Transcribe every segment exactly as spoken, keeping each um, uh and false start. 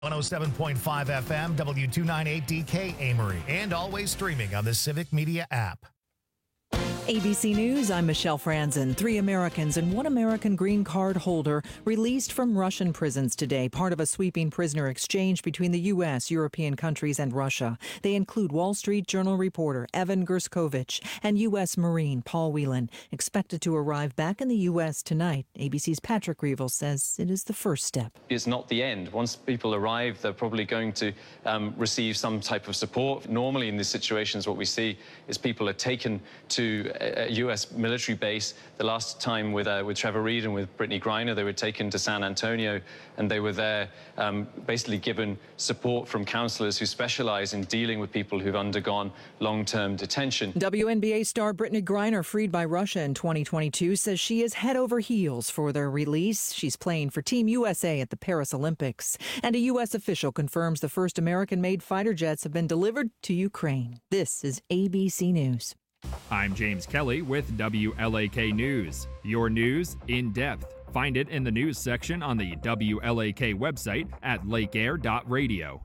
one oh seven point five F M, W two ninety-eight D K Amory, and always streaming on the Civic Media app. A B C News, I'm Michelle Franzen. Three Americans and one American green card holder released from Russian prisons today, part of a sweeping prisoner exchange between the U S, European countries, and Russia. They include Wall Street Journal reporter Evan Gerskovich and U S Marine Paul Whelan, expected to arrive back in the U S tonight. A B C's Patrick Reevell says it is the first step. It's not the end. Once people arrive, they're probably going to um, receive some type of support. Normally in these situations, what we see is people are taken to a U S military base. The last time with uh, with Trevor Reed and with Brittany Griner, they were taken to San Antonio, and they were there um, basically given support from counselors who specialize in dealing with people who've undergone long-term detention. W N B A star Brittany Griner, freed by Russia in twenty twenty-two, says she is head over heels for their release. She's playing for Team U S A at the Paris Olympics. And a U S official confirms the first American-made fighter jets have been delivered to Ukraine. This is A B C News. I'm James Kelly with W L A K News. Your news in depth. Find it in the news section on the W L A K website at lake air dot radio.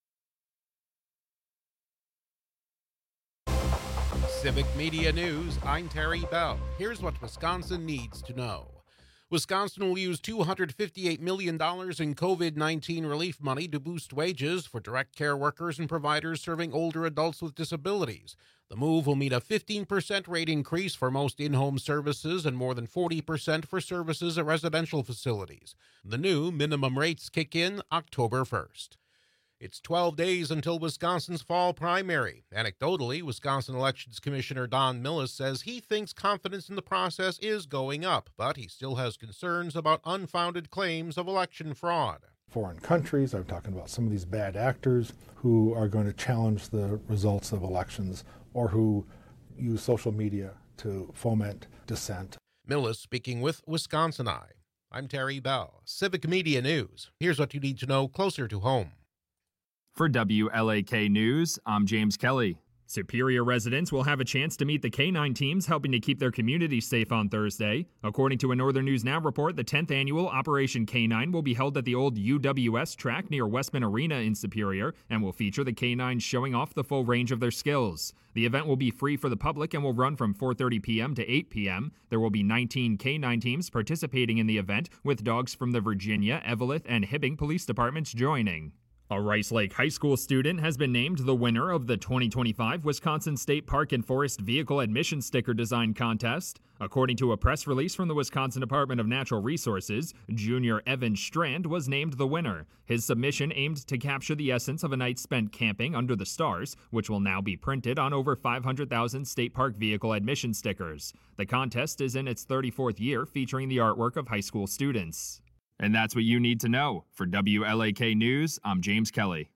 Civic Media News, I'm Terry Bell. Here's what Wisconsin needs to know. Wisconsin will use two hundred fifty-eight million dollars in COVID nineteen relief money to boost wages for direct care workers and providers serving older adults with disabilities. The move will mean a fifteen percent rate increase for most in-home services and more than forty percent for services at residential facilities. The new minimum rates kick in October first. It's twelve days until Wisconsin's fall primary. Anecdotally, Wisconsin Elections Commissioner Don Millis says he thinks confidence in the process is going up, but he still has concerns about unfounded claims of election fraud. Foreign countries, I'm talking about some of these bad actors who are going to challenge the results of elections or who use social media to foment dissent. Millis speaking with Wisconsin Eye. I'm Terry Bell, Civic Media News. Here's what you need to know closer to home. For W L A K News, I'm James Kelly. Superior residents will have a chance to meet the K nine teams helping to keep their community safe on Thursday. According to a Northern News Now report, the tenth annual Operation K nine will be held at the old U W S track near Westman Arena in Superior and will feature the K nines showing off the full range of their skills. The event will be free for the public and will run from four thirty p.m. to eight p.m. There will be nineteen K nine teams participating in the event, with dogs from the Virginia, Eveleth, and Hibbing police departments joining. A Rice Lake High School student has been named the winner of the twenty twenty-five Wisconsin State Park and Forest Vehicle Admission Sticker Design Contest. According to a press release from the Wisconsin Department of Natural Resources, junior Evan Strand was named the winner. His submission aimed to capture the essence of a night spent camping under the stars, which will now be printed on over five hundred thousand state park vehicle admission stickers. The contest is in its thirty-fourth year, featuring the artwork of high school students. And that's what you need to know. For W L A K News, I'm James Kelly.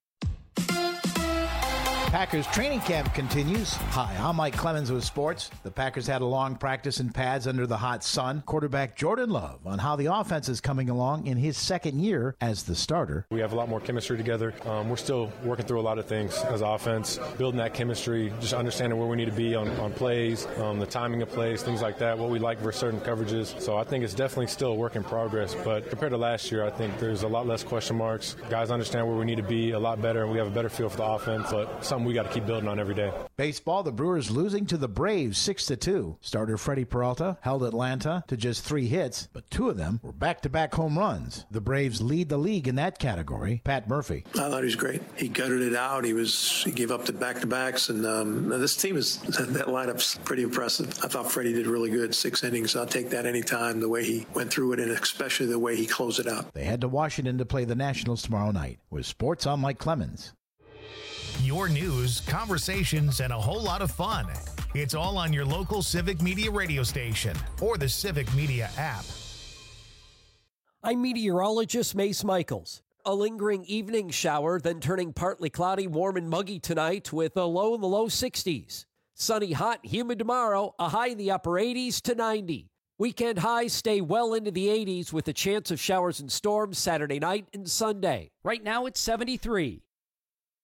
Packers training camp continues. Hi, I'm Mike Clemens with sports. The Packers had a long practice in pads under the hot sun. Quarterback Jordan Love on how the offense is coming along in his second year as the starter. We have a lot more chemistry together. Um, we're still working through a lot of things as offense, building that chemistry, just understanding where we need to be on, on plays, um, the timing of plays, things like that, what we like for certain coverages. So I think it's definitely still a work in progress. But compared to last year, I think there's a lot less question marks. Guys understand where we need to be a lot better, and we have a better feel for the offense. But something we got to keep building on every day. Baseball, the Brewers losing to the Braves six to two. Starter Freddie Peralta held Atlanta to just three hits, but two of them were back-to-back home runs. The Braves lead the league in that category. Pat Murphy. I thought he was great. He gutted it out. He was he gave up the back-to-backs, and um, this team is that lineup's pretty impressive. I thought Freddie did really good. Six innings. I'll take that anytime. The way he went through it, and especially the way he closed it out. They head to Washington to play the Nationals tomorrow night. With sports, I'm Mike Clemens. Your news, conversations, and a whole lot of fun. It's all on your local Civic Media radio station or the Civic Media app. I'm meteorologist Mace Michaels. A lingering evening shower, then turning partly cloudy, warm and muggy tonight with a low in the low sixties. Sunny, hot, humid tomorrow, a high in the upper eighties to ninety. Weekend highs stay well into the eighties with a chance of showers and storms Saturday night and Sunday. Right now it's seventy-three.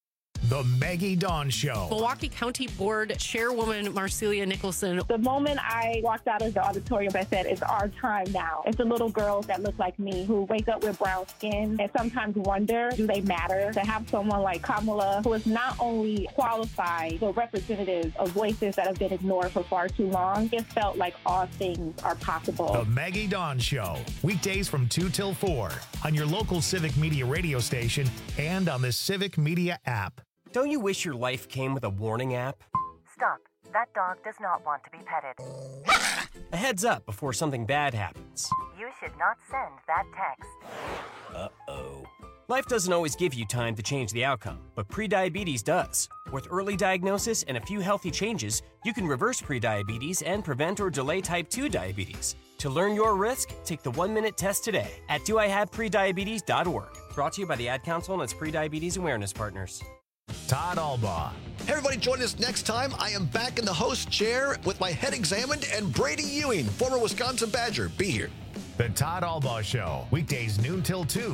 The Maggie Dawn Show. Milwaukee County Board Chairwoman Marcelia Nicholson. The moment I walked out of the auditorium, I said, it's our time now. It's the little girls that look like me who wake up with brown skin and sometimes wonder, do they matter? To have someone like Kamala, who is not only qualified, but representative of voices that have been ignored for far too long, it felt like all things are possible. The Maggie Dawn Show. Weekdays from two till four on your local Civic Media radio station and on the Civic Media app. Don't you wish your life came with a warning app? Stop. That dog does not want to be petted. A heads up before something bad happens. You should not send that text. Uh-oh. Life doesn't always give you time to change the outcome, but prediabetes does. With early diagnosis and a few healthy changes, you can reverse prediabetes and prevent or delay type two diabetes. To learn your risk, take the one-minute test today at do I have prediabetes dot org. Brought to you by the Ad Council and its Prediabetes Awareness Partners. Todd Albaugh. Hey everybody, join us next time. I am back in the host chair with my head examined, and Brady Ewing, former Wisconsin Badger, be here. The Todd Albaugh Show, weekdays noon till two.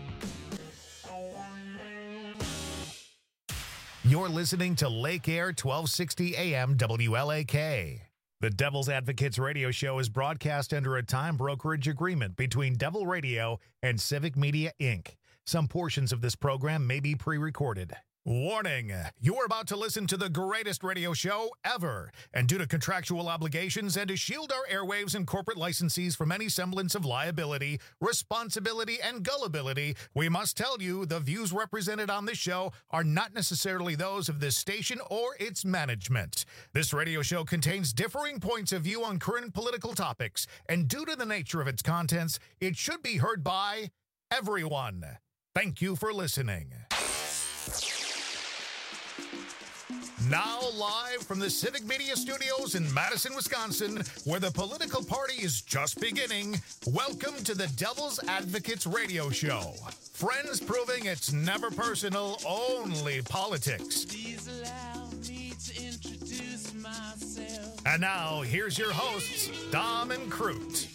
You're listening to Lake Air twelve sixty A M W L A K. The Devil's Advocates radio show is broadcast under a time brokerage agreement between Devil Radio and Civic Media, Incorporated. Some portions of this program may be pre-recorded. Warning, you are about to listen to the greatest radio show ever, and due to contractual obligations and to shield our airwaves and corporate licensees from any semblance of liability, responsibility, and gullibility, we must tell you the views represented on this show are not necessarily those of this station or its management. This radio show contains differing points of view on current political topics, and due to the nature of its contents, it should be heard by everyone. Thank you for listening. Now live from the Civic Media Studios in Madison, Wisconsin, where the political party is just beginning, welcome to the Devil's Advocates radio show. Friends proving it's never personal, only politics. Please allow me to introduce myself. And now, here's your hosts, Dom and Crute.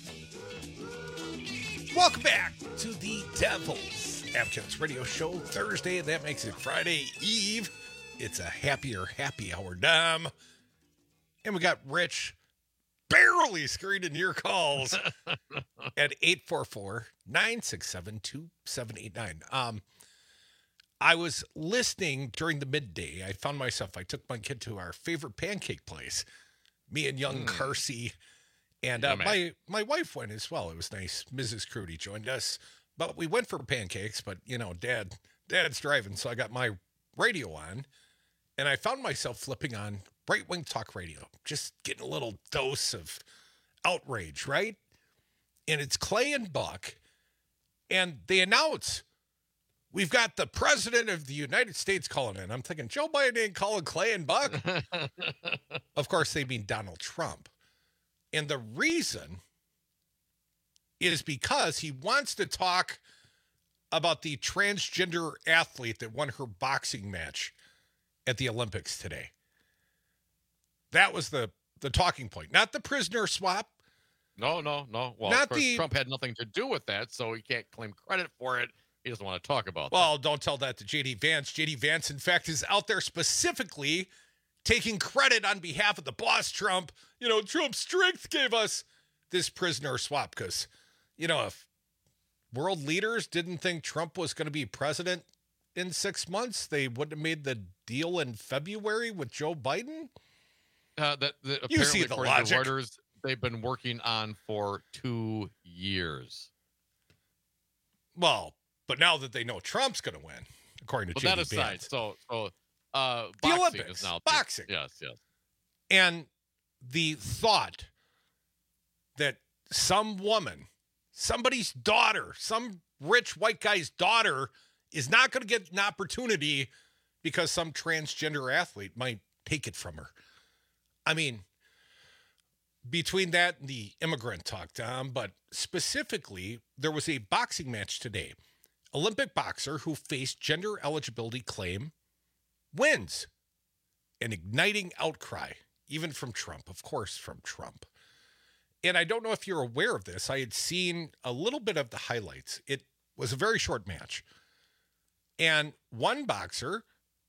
Welcome back to the Devil's Advocates radio show, Thursday, and that makes it Friday Eve. It's a happier happy hour, Dom. And we got Rich barely screening your calls at eight four four, nine six seven, two seven eight nine. Um, I was listening during the midday. I found myself, I took my kid to our favorite pancake place, me and young mm. Carsey. And uh, my, my wife went as well. It was nice. Missus Crudy joined us. But we went for pancakes, but, you know, Dad, Dad's driving, so I got my radio on. And I found myself flipping on Right Wing Talk Radio, just getting a little dose of outrage, right? And it's Clay and Buck, and they announce, we've got the President of the United States calling in. I'm thinking, Joe Biden ain't calling Clay and Buck. Of course, they mean Donald Trump. And the reason is because he wants to talk about the transgender athlete that won her boxing match at the Olympics today. That was the, the talking point, not the prisoner swap. No, no, no. Well, not of course, the, Trump had nothing to do with that, so he can't claim credit for it. He doesn't want to talk about well, that. Well, that. don't tell that to J D Vance. J D Vance, in fact, is out there specifically taking credit on behalf of the boss, Trump. You know, Trump's strength gave us this prisoner swap because, you know, if world leaders didn't think Trump was going to be president in six months, they wouldn't have made the deal in February with Joe Biden. Uh, that, that you apparently, see the according logic. to Reuters, they've been working on for two years. Well, but now that they know Trump's going to win, according to But J D that aside, Vance. so so uh, the boxing Olympics, is now boxing. Yes, yes. And the thought that some woman, somebody's daughter, some rich white guy's daughter is not going to get an opportunity because some transgender athlete might take it from her. I mean, between that and the immigrant talk, Tom, but specifically, there was a boxing match today. Olympic boxer who faced gender eligibility claim wins. An igniting outcry, even from Trump, of course, from Trump. And I don't know if you're aware of this. I had seen a little bit of the highlights. It was a very short match. And one boxer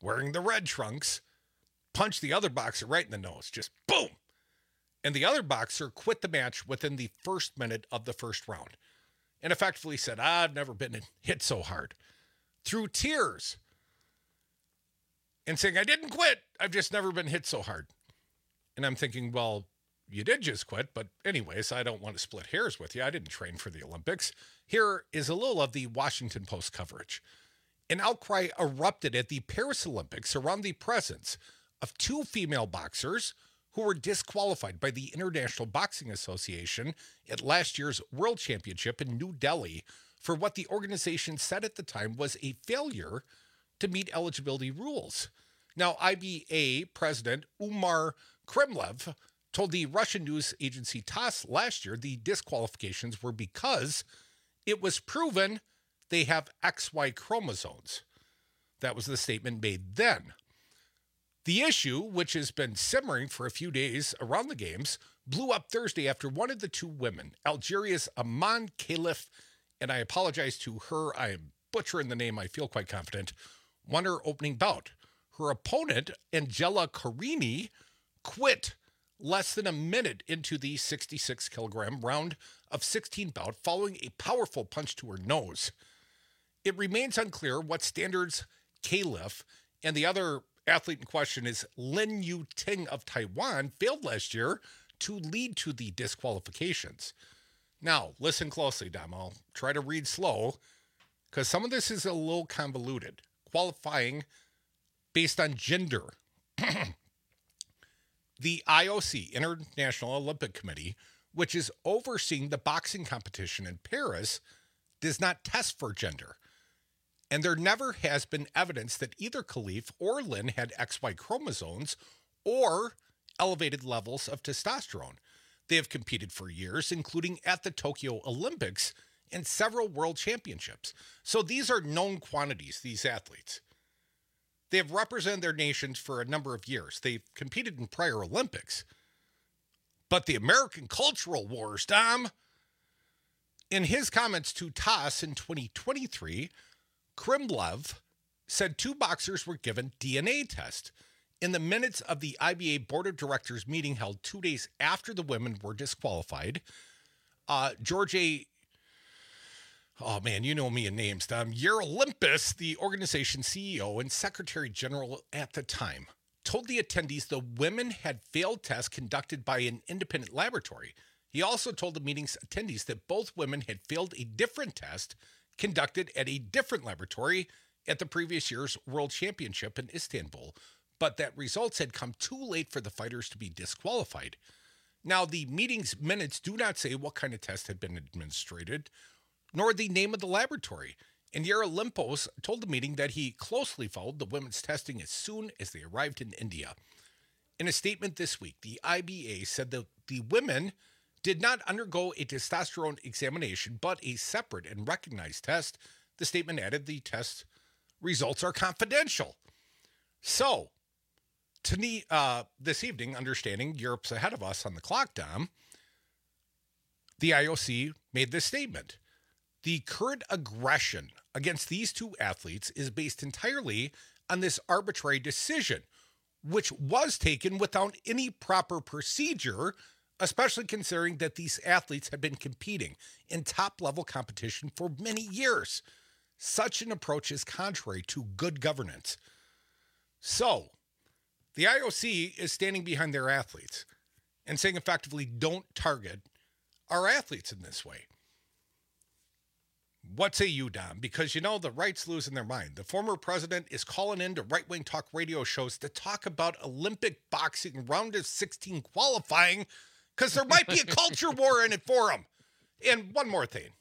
wearing the red trunks, punched the other boxer right in the nose, just boom. And the other boxer quit the match within the first minute of the first round and effectively said, I've never been hit so hard, through tears, and saying, I didn't quit. I've just never been hit so hard. And I'm thinking, well, you did just quit, but anyways, I don't want to split hairs with you. I didn't train for the Olympics. Here is a little of the Washington Post coverage. An outcry erupted at the Paris Olympics around the presence of two female boxers who were disqualified by the International Boxing Association at last year's World Championship in New Delhi for what the organization said at the time was a failure to meet eligibility rules. Now, I B A President Umar Kremlev told the Russian news agency TASS last year the disqualifications were because it was proven they have X Y chromosomes. That was the statement made then. The issue, which has been simmering for a few days around the games, blew up Thursday after one of the two women, Algeria's Aman Khalif, and I apologize to her, I am butchering the name, I feel quite confident, won her opening bout. Her opponent, Angela Carini, quit less than a minute into the sixty-six kilogram round of sixteen bout following a powerful punch to her nose. It remains unclear what standards Khalif and the other athlete in question is Lin Yu Ting of Taiwan failed last year to lead to the disqualifications. Now, listen closely, Dom. I'll try to read slow because some of this is a little convoluted. Qualifying based on gender. The I O C, International Olympic Committee, which is overseeing the boxing competition in Paris, does not test for gender. And there never has been evidence that either Khalif or Lin had X Y chromosomes or elevated levels of testosterone. They have competed for years, including at the Tokyo Olympics and several world championships. So these are known quantities, these athletes. They have represented their nations for a number of years. They've competed in prior Olympics. But the American cultural wars, Dom. In his comments to TASS in twenty twenty-three, Kremlev said two boxers were given D N A tests. In the minutes of the I B A Board of Directors meeting held two days after the women were disqualified, uh, George A. Oh, man, you know me in names, Tom. Yerolympus, the organization's C E O and Secretary General at the time, told the attendees the women had failed tests conducted by an independent laboratory. He also told the meeting's attendees that both women had failed a different test conducted at a different laboratory at the previous year's World Championship in Istanbul, but that results had come too late for the fighters to be disqualified. Now, the meeting's minutes do not say what kind of test had been administered, nor the name of the laboratory. And Yerolympos told the meeting that he closely followed the women's testing as soon as they arrived in India. In a statement this week, the I B A said that the women did not undergo a testosterone examination, but a separate and recognized test. The statement added the test results are confidential. So, to me, uh, this evening, understanding Europe's ahead of us on the clock, Dom, the I O C made this statement. The current aggression against these two athletes is based entirely on this arbitrary decision, which was taken without any proper procedure, especially considering that these athletes have been competing in top-level competition for many years. Such an approach is contrary to good governance. So, the I O C is standing behind their athletes and saying effectively, don't target our athletes in this way. What say you, Dom? Because, you know, the right's losing their mind. The former president is calling into right-wing talk radio shows to talk about Olympic boxing round of sixteen qualifying because there might be a culture war in it for him. And one more thing.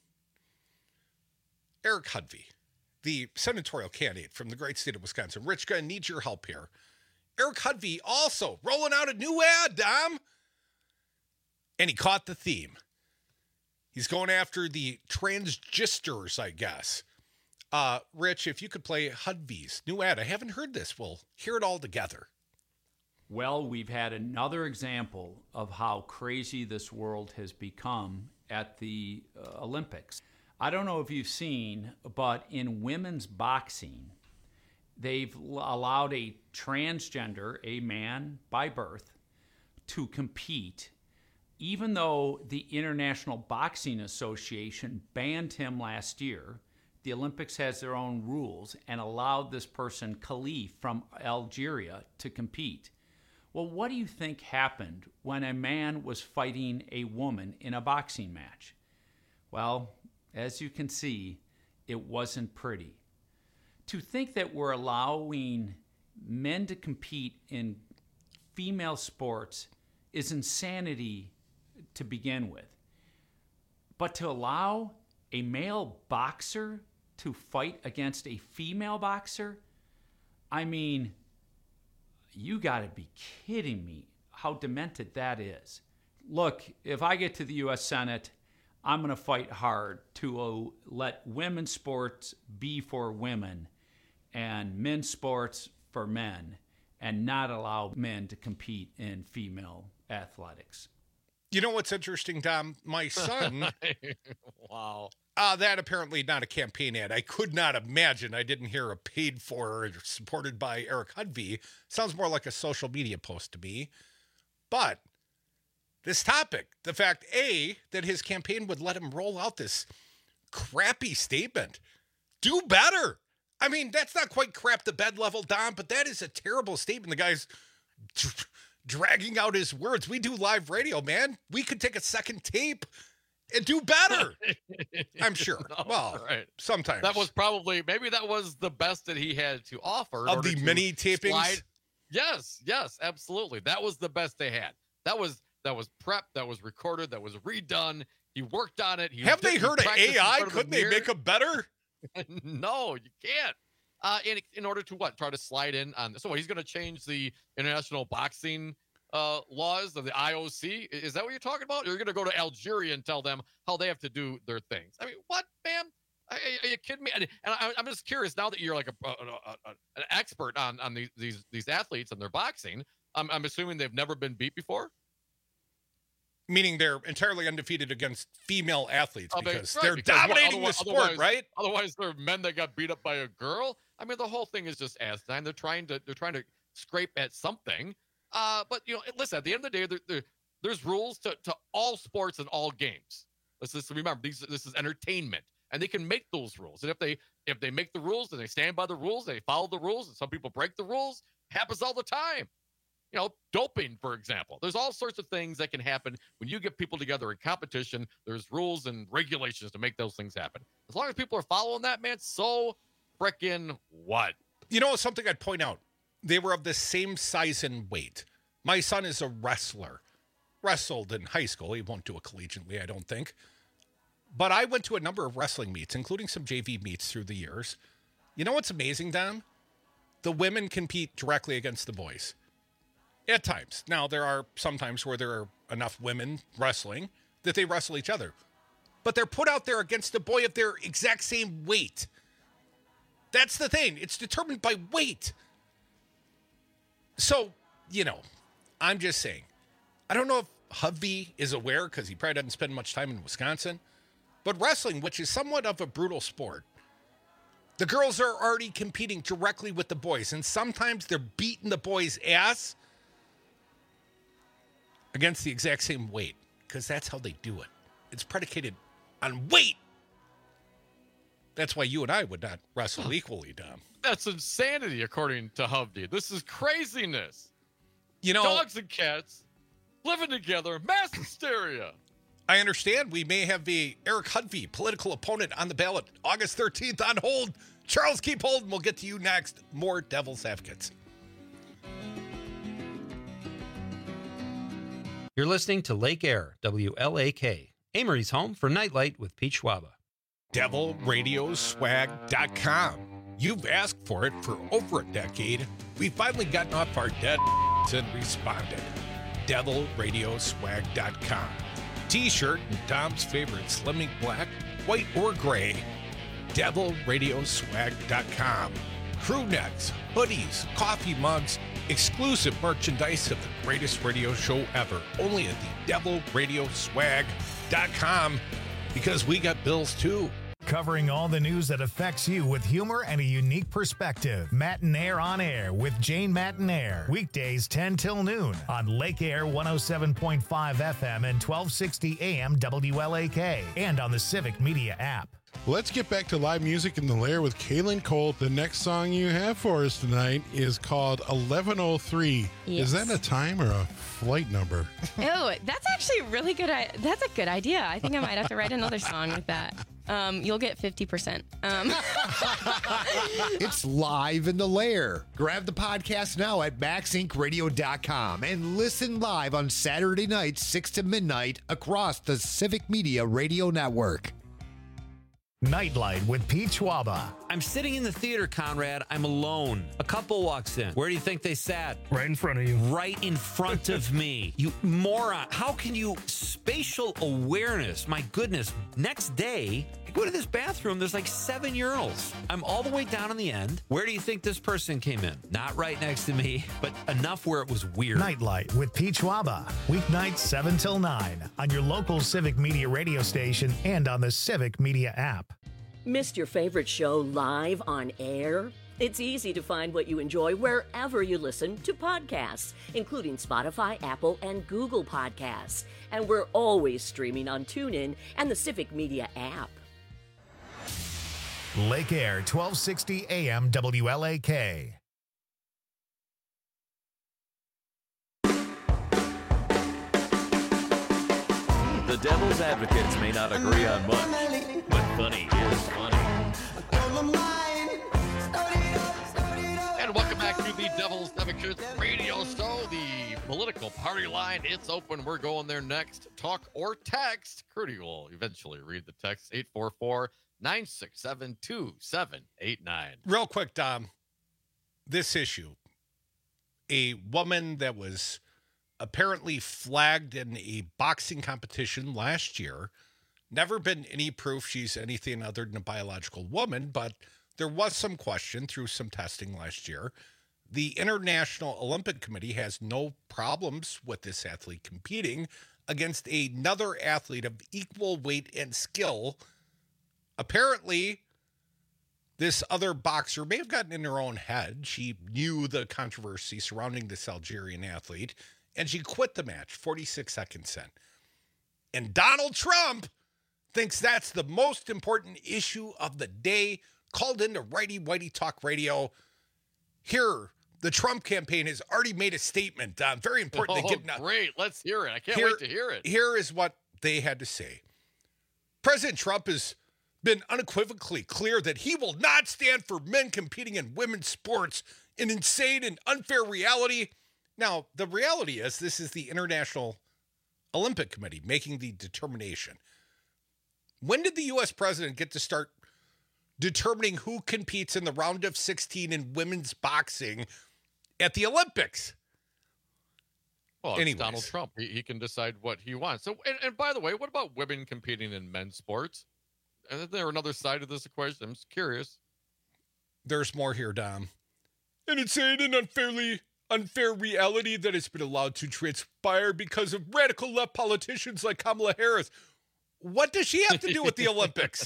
Eric Hudvey, the senatorial candidate from the great state of Wisconsin. Rich, I need your help here. Eric Hudvey also rolling out a new ad, Dom. And he caught the theme. He's going after the transgisters, I guess. Uh, Rich, if you could play Hudvey's new ad. I haven't heard this. We'll hear it all together. Well, we've had another example of how crazy this world has become at the uh, Olympics. I don't know if you've seen, but in women's boxing, they've allowed a transgender, a man by birth, to compete, even though the International Boxing Association banned him last year. The Olympics has their own rules and allowed this person, Khalif from Algeria, to compete. Well, what do you think happened when a man was fighting a woman in a boxing match? Well, as you can see, it wasn't pretty. To think that we're allowing men to compete in female sports is insanity to begin with. But to allow a male boxer to fight against a female boxer, I mean, you gotta be kidding me how demented that is. Look, if I get to the U S Senate, I'm gonna fight hard to uh, let women's sports be for women and men's sports for men, and not allow men to compete in female athletics. You know what's interesting, Dom? My son... Wow. Uh, that apparently not a campaign ad. I could not imagine. I didn't hear a paid for or supported by Eric Hudvey. Sounds more like a social media post to me. But this topic, the fact, A, that his campaign would let him roll out this crappy statement. Do better. I mean, that's not quite crap the bed level, Dom, but that is a terrible statement. The guy's dr- dragging out his words. We do live radio, man. We could take a second tape and do better. I'm sure. No, well, right. Sometimes. That was probably, maybe that was the best that he had to offer. Of the mini tapings? Slide. Yes, yes, absolutely. That was the best they had. That was that was prepped, that was recorded, that was redone. He worked on it. He Have did, they heard of A I? Couldn't they make them better? No, you can't. Uh, in, in order to what? Try to slide in on this. So what, he's going to change the international boxing uh, laws of the I O C? Is that what you're talking about? You're going to go to Algeria and tell them how they have to do their things. I mean, what, man? Are, are you kidding me? And, and I, I'm just curious now that you're like a, a, a, a, an expert on, on these, these, these athletes and their boxing. I'm, I'm assuming they've never been beat before? Meaning they're entirely undefeated against female athletes because right, they're because dominating what, the sport, right? Otherwise, they're men that got beat up by a girl. I mean, the whole thing is just asinine. They're trying to they're trying to scrape at something. Uh, but you know, listen. At the end of the day, there, there, there's rules to, to all sports and all games. Let's just remember these. This is entertainment, and they can make those rules. And if they if they make the rules and they stand by the rules, they follow the rules, and some people break the rules. It happens all the time. You know, doping, for example. There's all sorts of things that can happen when you get people together in competition. There's rules and regulations to make those things happen. As long as people are following that, man, so frickin' what? You know, something I'd point out. They were of the same size and weight. My son is a wrestler. Wrestled in high school. He won't do it collegiately, I don't think. But I went to a number of wrestling meets, including some J V meets through the years. You know what's amazing, Dom? The women compete directly against the boys. At times. Now, there are some times where there are enough women wrestling that they wrestle each other. But they're put out there against a boy of their exact same weight. That's the thing. It's determined by weight. So, you know, I'm just saying. I don't know if Hovey is aware because he probably doesn't spend much time in Wisconsin. But wrestling, which is somewhat of a brutal sport, the girls are already competing directly with the boys. And sometimes they're beating the boys' ass against the exact same weight, because that's how they do it. It's predicated on weight. That's why you and I would not wrestle equally, Dom. That's insanity, according to Hovey. This is craziness. You know, dogs and cats living together, mass hysteria. I understand we may have the Eric Hudvey political opponent on the ballot August thirteenth on hold. Charles, keep holding. We'll get to you next. More Devil's Advocates. You're listening to Lake Air, W L A K, Amory's home for Nightlight with Pete Schwaba. Devil Radio Swag dot com. You've asked for it for over a decade. We've finally gotten off our dead and responded. Devil Radio Swag dot com. T-shirt in Dom's favorite Slimming Black, white, or gray. Devil Radio Swag dot com. Crew necks, hoodies, coffee mugs, exclusive merchandise of the greatest radio show ever. Only at the Devil Radio Swag dot com, because we got bills too. Covering all the news that affects you with humor and a unique perspective. Matinaire on Air with Jane Matinaire. Weekdays ten till noon on Lake Air one oh seven point five F M and twelve sixty A M W L A K and on the Civic Media app. Let's get back to live music in the Lair with Kaylin Colt. The next song you have for us tonight is called eleven oh three. Yes. Is that a time or a flight number? Oh, that's actually really good. I- that's a good idea. I think I might have to write another song with that. Um, you'll get fifty percent. Um. It's live in the Lair. Grab the podcast now at max inc radio dot com and listen live on Saturday nights, six to midnight, across the Civic Media Radio Network. Nightlight with Pete Schwaba. I'm sitting in the theater, Conrad. I'm alone. A couple walks in. Where do you think they sat? Right in front of you. Right in front of me. You moron. How can you... Spatial awareness. My goodness. Next day, I go to this bathroom. There's like seven urinals. I'm all the way down in the end. Where do you think this person came in? Not right next to me, but enough where it was weird. Nightlight with Pete Schwaba. Weeknights seven till nine on your local Civic Media radio station and on the Civic Media app. Missed your favorite show live on air? It's easy to find what you enjoy wherever you listen to podcasts, including Spotify, Apple, and Google Podcasts. And we're always streaming on TuneIn and the Civic Media app. Lake Air, twelve sixty A M W L A K. The Devil's Advocates may not agree on much, but funny is funny. And welcome back to the Devil's Advocates radio show, the political party line. It's open. We're going there next. Talk or text. Crudy will eventually read the text. eight four four, nine six seven, two seven eight nine. Real quick, Dom, this issue, a woman that was apparently flagged in a boxing competition last year, never been any proof she's anything other than a biological woman, but there was some question through some testing last year. The International Olympic Committee has no problems with this athlete competing against another athlete of equal weight and skill. Apparently, this other boxer may have gotten in her own head. She knew the controversy surrounding this Algerian athlete, and she quit the match forty-six seconds in. And Donald Trump thinks that's the most important issue of the day, called into Righty Whitey Talk Radio. Here, the Trump campaign has already made a statement. Uh, very important. Oh, they get, great. Let's hear it. I can't here, wait to hear it. Here is what they had to say. President Trump has been unequivocally clear that he will not stand for men competing in women's sports, an insane and unfair reality. Now, the reality is this is the International Olympic Committee making the determination. When did the U S president get to start determining who competes in the round of sixteen in women's boxing at the Olympics? Well, it's Anyways. Donald Trump. He, he can decide what he wants. So, and, and by the way, what about women competing in men's sports? Isn't there another side of this equation? I'm just curious. There's more here, Dom. An insane and unfairly unfair reality that has been allowed to transpire because of radical left politicians like Kamala Harris. What does she have to do with the Olympics?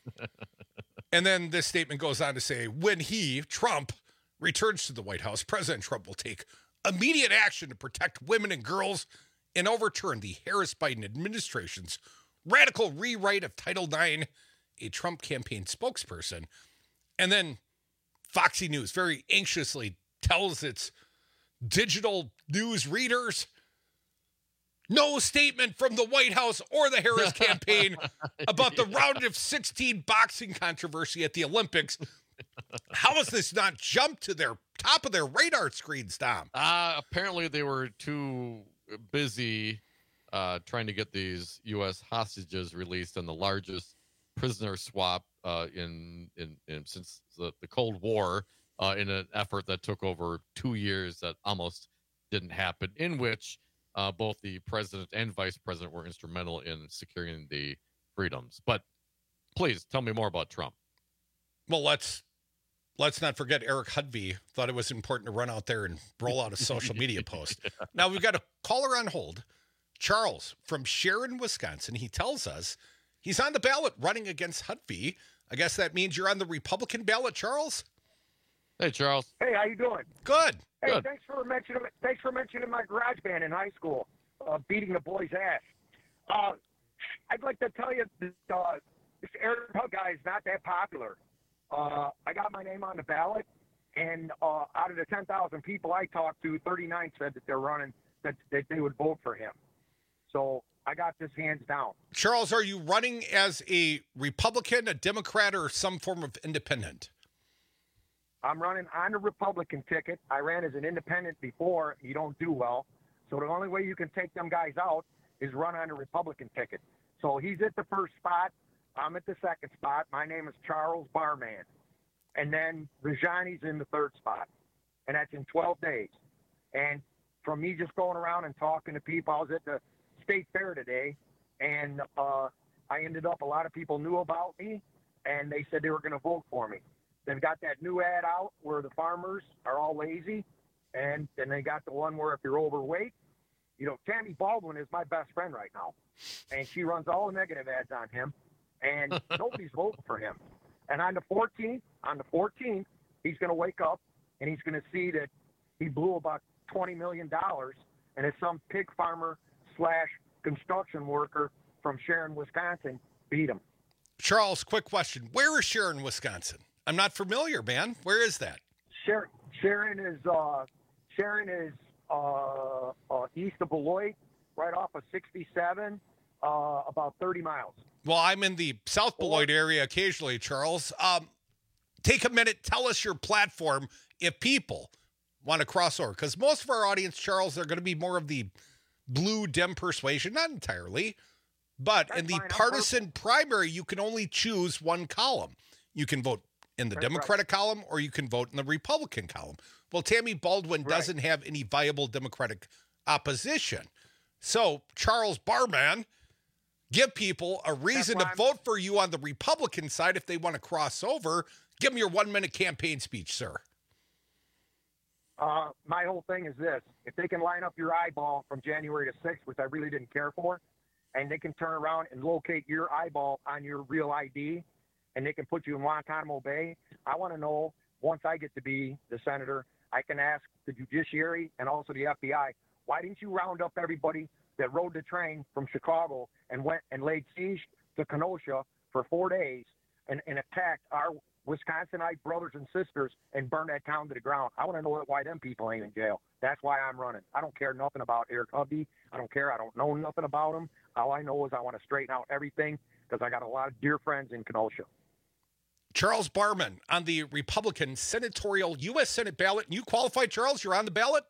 And then this statement goes on to say, when he, Trump, returns to the White House, President Trump will take immediate action to protect women and girls and overturn the Harris-Biden administration's radical rewrite of Title nine, a Trump campaign spokesperson. And then Foxy News very anxiously tells its digital news readers, no statement from the White House or the Harris campaign about the round of sixteen boxing controversy at the Olympics. How has this not jumped to their top of their radar screens, Dom? Uh, apparently they were too busy uh, trying to get these U S hostages released in the largest prisoner swap uh, in, in, in since the, the Cold War, uh, in an effort that took over two years that almost didn't happen, in which uh, both the president and vice president were instrumental in securing the freedoms. But please tell me more about Trump. Well, let's let's not forget Eric Hudvey thought it was important to run out there and roll out a social media post. Yeah. Now we've got a caller on hold, Charles from Sharon, Wisconsin. He tells us He's on the ballot running against Hudvee. I guess that means you're on the Republican ballot, Charles? Hey, Charles. Hey, how you doing? Good. Hey, Good. thanks for mentioning thanks for mentioning my garage band in high school, uh, beating the boys' ass. Uh, I'd like to tell you that uh, this Eric Hug guy is not that popular. Uh, I got my name on the ballot, and uh, out of the ten thousand people I talked to, thirty-nine said that they're running, that, that they would vote for him. So I got this hands down. Charles, are you running as a Republican, a Democrat, or some form of independent? I'm running on the Republican ticket. I ran as an independent before. You don't do well. So the only way you can take them guys out is run on the Republican ticket. So he's at the first spot. I'm at the second spot. My name is Charles Barman. And then Rajani's in the third spot. And that's in twelve days. And from me just going around and talking to people, I was at the state fair today, and uh, I ended up, a lot of people knew about me, and they said they were going to vote for me. They've got that new ad out where the farmers are all lazy, and then they got the one where if you're overweight, you know, Tammy Baldwin is my best friend right now, and she runs all the negative ads on him, and nobody's voting for him. And on the fourteenth, on the fourteenth, he's going to wake up, and he's going to see that he blew about twenty million dollars, and it's some pig farmer slash construction worker from Sharon, Wisconsin, beat him. Charles, quick question. Where is Sharon, Wisconsin? I'm not familiar, man. Where is that? Sharon, Sharon is uh, Sharon is uh, uh, east of Beloit, right off of sixty-seven, uh, about thirty miles. Well, I'm in the South Beloit area occasionally, Charles. Um, take a minute. Tell us your platform if people want to cross over. Because most of our audience, Charles, they're going to be more of the blue Dem persuasion. Not entirely. But That's in the fine, partisan primary, you can only choose one column. You can vote in the That's Democratic right. column, or you can vote in the Republican column. Well, Tammy Baldwin right. doesn't have any viable Democratic opposition. So, Charles Barman, give people a reason to I'm... vote for you on the Republican side if they want to cross over. Give them your one-minute campaign speech, sir. Uh, my whole thing is this. If they can line up your eyeball from January to sixth, which I really didn't care for, and they can turn around and locate your eyeball on your real I D, and they can put you in Guantanamo Bay, I want to know, once I get to be the senator, I can ask the judiciary and also the F B I, why didn't you round up everybody that rode the train from Chicago and went and laid siege to Kenosha for four days and, and attacked our Wisconsinite brothers and sisters and burned that town to the ground? I want to know why them people ain't in jail. That's why I'm running. I don't care nothing about Eric Hubby. I don't care. I don't know nothing about him. All I know is I want to straighten out everything because I got a lot of dear friends in Kenosha. Charles Barman on the Republican senatorial U S Senate ballot. You qualified, Charles? You're on the ballot?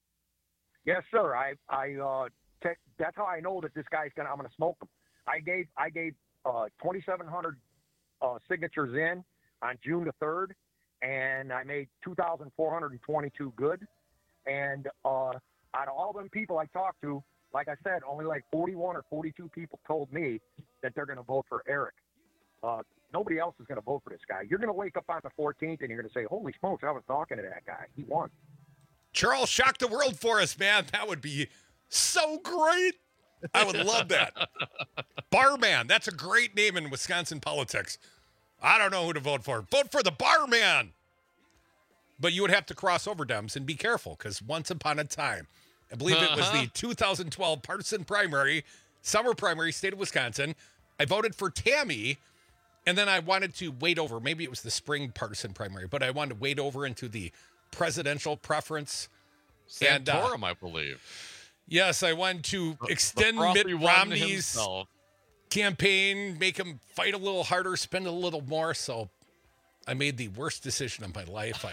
Yes, sir. I, I, uh, te- that's how I know that this guy's gonna. I'm gonna smoke him. I gave, I gave uh, twenty-seven hundred uh, signatures in on June the third, and I made two thousand four hundred twenty-two good. And uh, out of all them people I talked to, like I said, only like forty-one or forty-two people told me that they're going to vote for Eric. Uh, nobody else is going to vote for this guy. You're going to wake up on the fourteenth and you're going to say, holy smokes, I was talking to that guy. He won. Charles, shock the world for us, man. That would be so great. I would love that. Barman, that's a great name in Wisconsin politics. I don't know who to vote for. Vote for the Barman. But you would have to cross over, Dems, and be careful, because once upon a time, I believe uh-huh. it was the two thousand twelve partisan primary, summer primary, state of Wisconsin. I voted for Tammy, and then I wanted to wait over. Maybe it was the spring partisan primary, but I wanted to wait over into the presidential preference. Santorum, and, uh, I believe. Yes, I wanted to the, extend the Mitt Romney's campaign, make him fight a little harder, spend a little more. So I made the worst decision of my life. I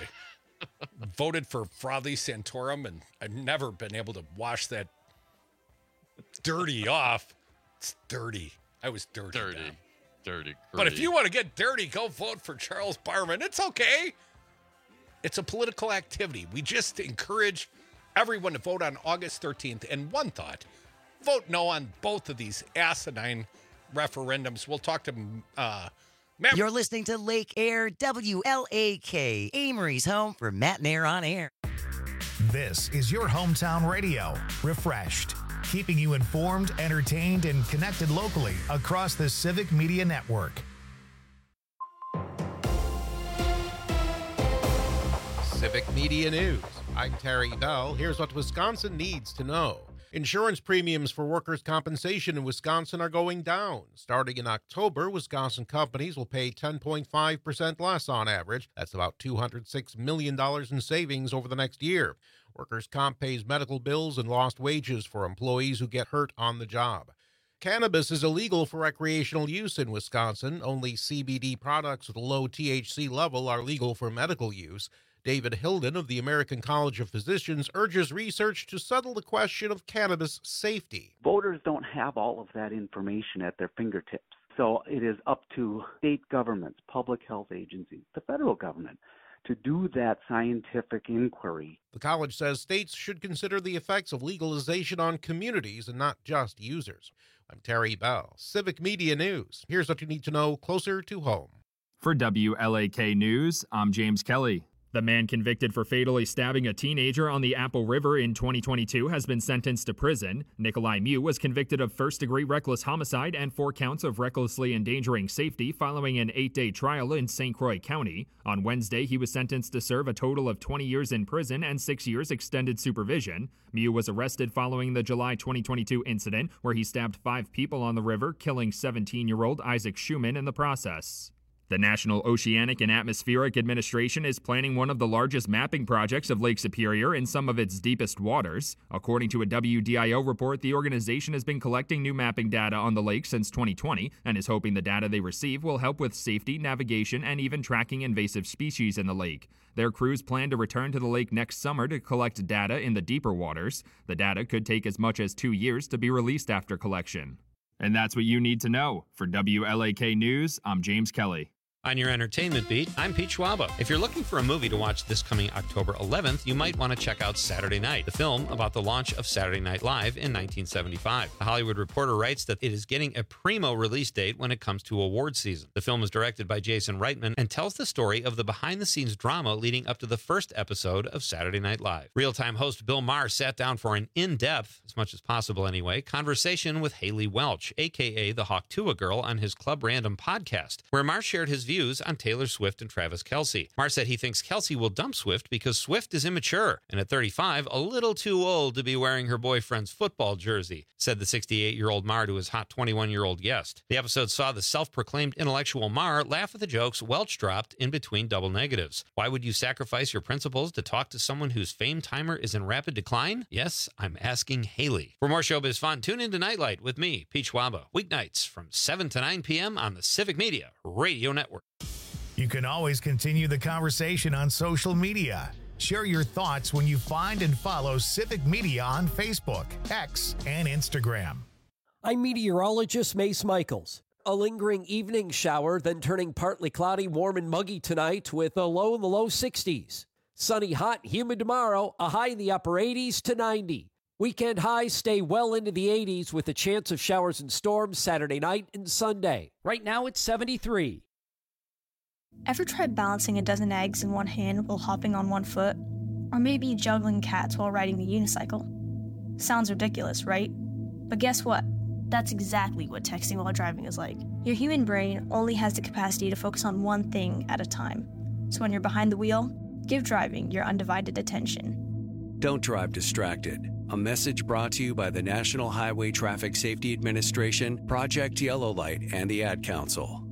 voted for Frothy Santorum, and I've never been able to wash that dirty off. It's dirty. I was dirty. Dirty. Now. Dirty. But if you want to get dirty, go vote for Charles Barman. It's okay. It's a political activity. We just encourage everyone to vote on August thirteenth. And one thought, vote no on both of these asinine referendums. We'll talk to uh, Matt. You're listening to Lake Air, W L A K, Amory's home for Matt and Air on Air. This is your hometown radio, refreshed. keeping you informed, entertained, and connected locally across the Civic Media Network. Civic Media News. I'm Terry Bell. Here's what Wisconsin needs to know. Insurance premiums for workers' compensation in Wisconsin are going down. Starting in October, Wisconsin companies will pay ten point five percent less on average. That's about two hundred six million dollars in savings over the next year. Workers' comp pays medical bills and lost wages for employees who get hurt on the job. Cannabis is illegal for recreational use in Wisconsin. Only C B D products with a low T H C level are legal for medical use. David Hilden of the American College of Physicians urges research to settle the question of cannabis safety. Voters don't have all of that information at their fingertips. So it is up to state governments, public health agencies, the federal government, to do that scientific inquiry. The college says states should consider the effects of legalization on communities and not just users. I'm Terry Bell, Civic Media News. Here's what you need to know closer to home. For W L A K News, I'm James Kelly. The man convicted for fatally stabbing a teenager on the Apple River in twenty twenty-two has been sentenced to prison. Nikolai Mew was convicted of first-degree reckless homicide and four counts of recklessly endangering safety following an eight-day trial in Saint Croix County. On Wednesday, he was sentenced to serve a total of twenty years in prison and six years extended supervision. Mew was arrested following the July twenty twenty-two incident where he stabbed five people on the river, killing seventeen-year-old Isaac Schumann in the process. The National Oceanic and Atmospheric Administration is planning one of the largest mapping projects of Lake Superior in some of its deepest waters. According to a W D I O report, the organization has been collecting new mapping data on the lake since twenty twenty and is hoping the data they receive will help with safety, navigation, and even tracking invasive species in the lake. Their crews plan to return to the lake next summer to collect data in the deeper waters. The data could take as much as two years to be released after collection. And that's what you need to know. For W L A K News, I'm James Kelly. On your entertainment beat, I'm Pete Schwaba. If you're looking for a movie to watch this coming October eleventh, you might want to check out Saturday Night, the film about the launch of Saturday Night Live in nineteen seventy-five. The Hollywood Reporter writes that it is getting a primo release date when it comes to award season. The film is directed by Jason Reitman and tells the story of the behind-the-scenes drama leading up to the first episode of Saturday Night Live. Real-time host Bill Maher sat down for an in-depth, as much as possible anyway, conversation with Haley Welch, a k a the Hawktua Girl, on his Club Random podcast, where Maher shared his views on Taylor Swift and Travis Kelce. Maher said he thinks Kelce will dump Swift because Swift is immature and at thirty-five, a little too old to be wearing her boyfriend's football jersey, said the sixty-eight-year-old Maher to his hot twenty-one-year-old guest. The episode saw the self-proclaimed intellectual Maher laugh at the jokes Welch dropped in between double negatives. Why would you sacrifice your principles to talk to someone whose fame timer is in rapid decline? Yes, I'm asking Haley. For more showbiz fun, tune in to Nightlight with me, Pete Schwaba, weeknights from seven to nine p.m. on the Civic Media Radio Network. You can always continue the conversation on social media. Share your thoughts when you find and follow Civic Media on Facebook, X, and Instagram. I'm meteorologist Mace Michaels. A lingering evening shower, then turning partly cloudy, warm and muggy tonight with a low in the low sixties. Sunny, hot, humid tomorrow, a high in the upper eighties to ninety. Weekend highs stay well into the eighties with a chance of showers and storms Saturday night and Sunday. Right now it's seventy-three. Ever tried balancing a dozen eggs in one hand while hopping on one foot? Or maybe juggling cats while riding the unicycle? Sounds ridiculous, right? But guess what? That's exactly what texting while driving is like. Your human brain only has the capacity to focus on one thing at a time. So when you're behind the wheel, give driving your undivided attention. Don't drive distracted. A message brought to you by the National Highway Traffic Safety Administration, Project Yellow Light, and the Ad Council.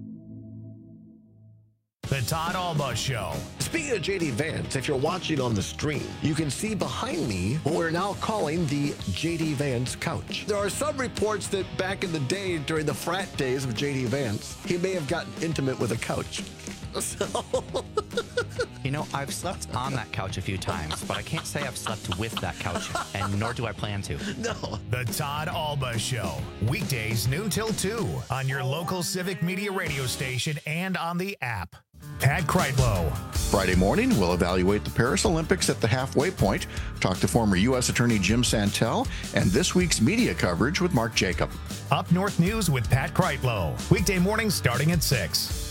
The Todd Alba Show. Speaking of J D Vance, if you're watching on the stream, you can see behind me what we're now calling the J D Vance couch. There are some reports that back in the day, during the frat days of J D Vance, he may have gotten intimate with a couch. So... You know, I've slept on that couch a few times, but I can't say I've slept with that couch, and nor do I plan to. No. The Todd Alba Show. Weekdays noon till two on your local Civic Media radio station and on the app. Pat Kreitlow. Friday morning, we'll evaluate the Paris Olympics at the halfway point, talk to former U S Attorney Jim Santel, and this week's media coverage with Mark Jacob. Up North News with Pat Kreitlow. Weekday mornings starting at six.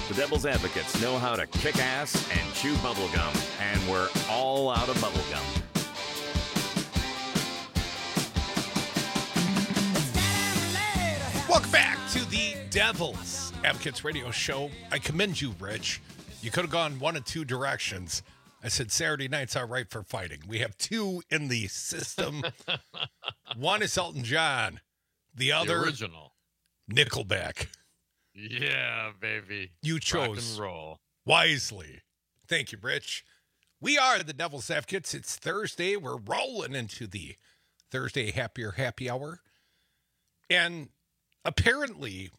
The Devil's Advocates know how to kick ass and chew bubblegum, and we're all out of bubblegum. Welcome back to the Devil's Advocates Radio Show. I commend you, Rich. You could have gone one of two directions. I said Saturday night's all right for fighting. We have two in the system. One is Elton John. The other, the original. Nickelback. Yeah, baby. You Rock chose and roll. wisely. Thank you, Rich. We are the Devil's Advocates. It's Thursday. We're rolling into the Thursday Happier Happy Hour. And apparently,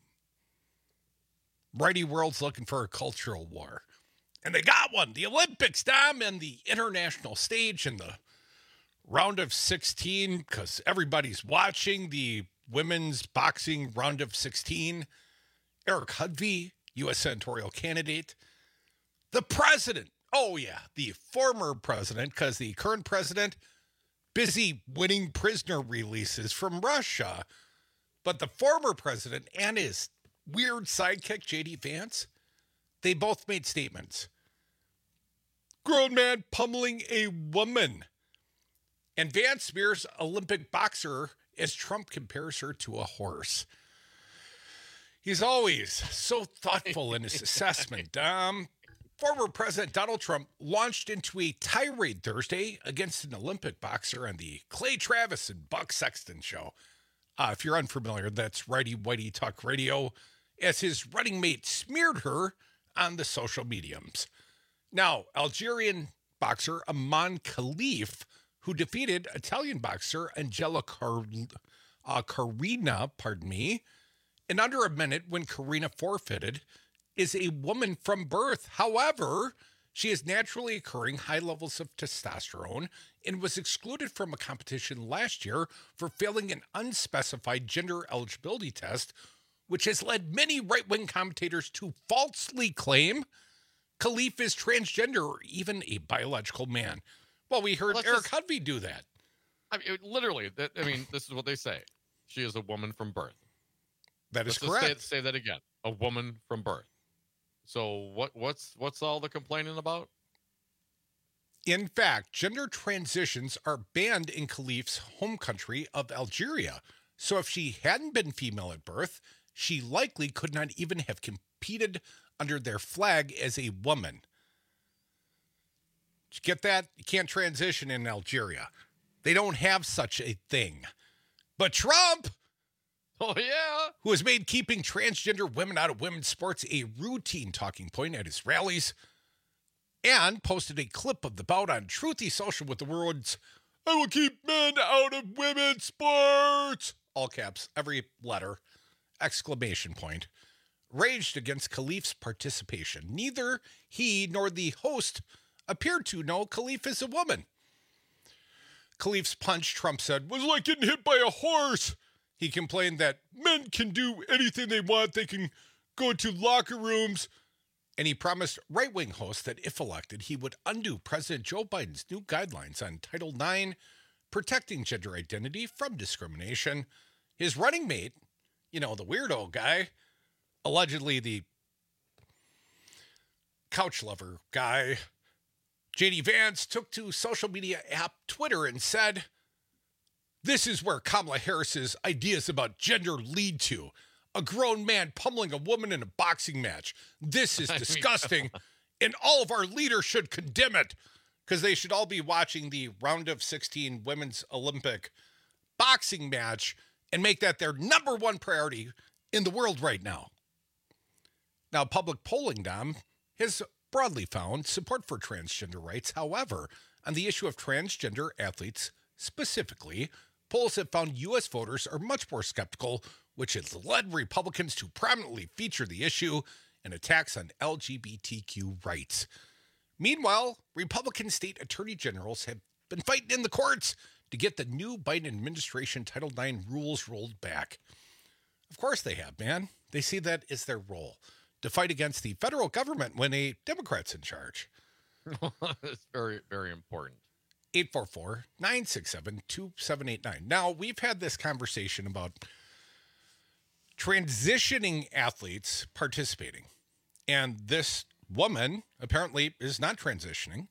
Righty World's looking for a cultural war. And they got one. The Olympics, Dom, and the international stage and the round of sixteen, because everybody's watching the women's boxing round of sixteen. Eric Hudvey, U S senatorial candidate. The president. Oh, yeah, the former president, because the current president, busy winning prisoner releases from Russia. But the former president and his weird sidekick, J D Vance, they both made statements. Grown man pummeling a woman. And Vance smears Olympic boxer as Trump compares her to a horse. He's always so thoughtful in his assessment. Um, former President Donald Trump launched into a tirade Thursday against an Olympic boxer on the Clay Travis and Buck Sexton show. Uh, if you're unfamiliar, that's Righty Whitey Talk Radio, as his running mate smeared her on the social mediums. Now, Algerian boxer Aman Khalif, who defeated Italian boxer Angela Car- uh, Carina, pardon me, in under a minute when Carina forfeited, is a woman from birth. However, she has naturally occurring high levels of testosterone and was excluded from a competition last year for failing an unspecified gender eligibility test, which has led many right-wing commentators to falsely claim Khalif is transgender or even a biological man. Well, we heard Let's Eric just- Hudvey do that. I mean, it- literally, that, I mean, this is what they say. She is a woman from birth. That is Let's just correct. Say, say that again. A woman from birth. So what? What's what's all the complaining about? In fact, gender transitions are banned in Khalif's home country of Algeria. So if she hadn't been female at birth, she likely could not even have competed under their flag as a woman. Did you get that? You can't transition in Algeria. They don't have such a thing. But Trump, oh yeah, who has made keeping transgender women out of women's sports a routine talking point at his rallies, and posted a clip of the bout on Truthy Social with the words, "I will keep men out of women's sports," all caps, every letter, exclamation point, raged against Khalif's participation. Neither he nor the host appeared to know Khalif is a woman. Khalif's punch, Trump said, was like getting hit by a horse. He complained that men can do anything they want. They can go into locker rooms. And he promised right-wing hosts that if elected, he would undo President Joe Biden's new guidelines on Title nine, protecting gender identity from discrimination. His running mate, you know, the weirdo guy, allegedly the couch lover guy, J D Vance, took to social media app Twitter and said, "This is where Kamala Harris's ideas about gender lead to. A grown man pummeling a woman in a boxing match. This is disgusting, and all of our leaders should condemn it," because they should all be watching the round of sixteen women's Olympic boxing match and make that their number one priority in the world right now. Now, public polling, Dom, has broadly found support for transgender rights. However, on the issue of transgender athletes specifically, polls have found U S voters are much more skeptical, which has led Republicans to prominently feature the issue in attacks on L G B T Q rights. Meanwhile, Republican state attorney generals have been fighting in the courts to get the new Biden administration Title nine rules rolled back. Of course they have, man. They see that as their role, to fight against the federal government when a Democrat's in charge. It's very, very important. eight four four, nine six seven, two seven eight nine. Now, we've had this conversation about transitioning athletes participating. And this woman apparently is not transitioning,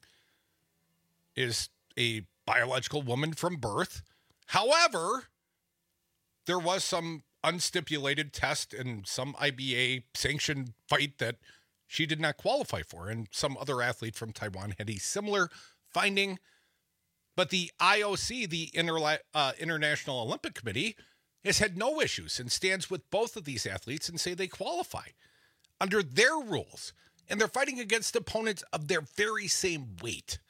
is a biological woman from birth. However, there was some unstipulated test and some I B A sanctioned fight that she did not qualify for. And some other athlete from Taiwan had a similar finding. But the I O C, the Interla- uh, International Olympic Committee, has had no issues and stands with both of these athletes and say they qualify under their rules. And they're fighting against opponents of their very same weight.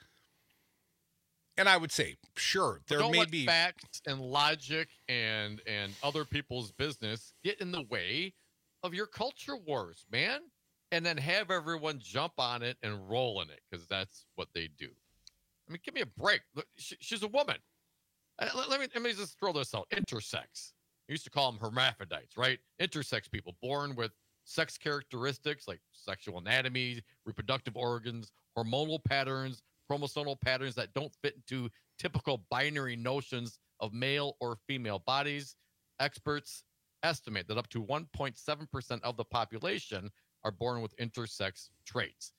And I would say, sure, there don't may let be facts and logic and and other people's business get in the way of your culture wars, man. And then have everyone jump on it and roll in it, because that's what they do. I mean, give me a break. Look, she, she's a woman. Uh, Let, let me let me just throw this out. Intersex. I used to call them hermaphrodites, right? Intersex people born with sex characteristics like sexual anatomy, reproductive organs, hormonal patterns, chromosomal patterns that don't fit into typical binary notions of male or female bodies. Experts estimate that up to one point seven percent of the population are born with intersex traits.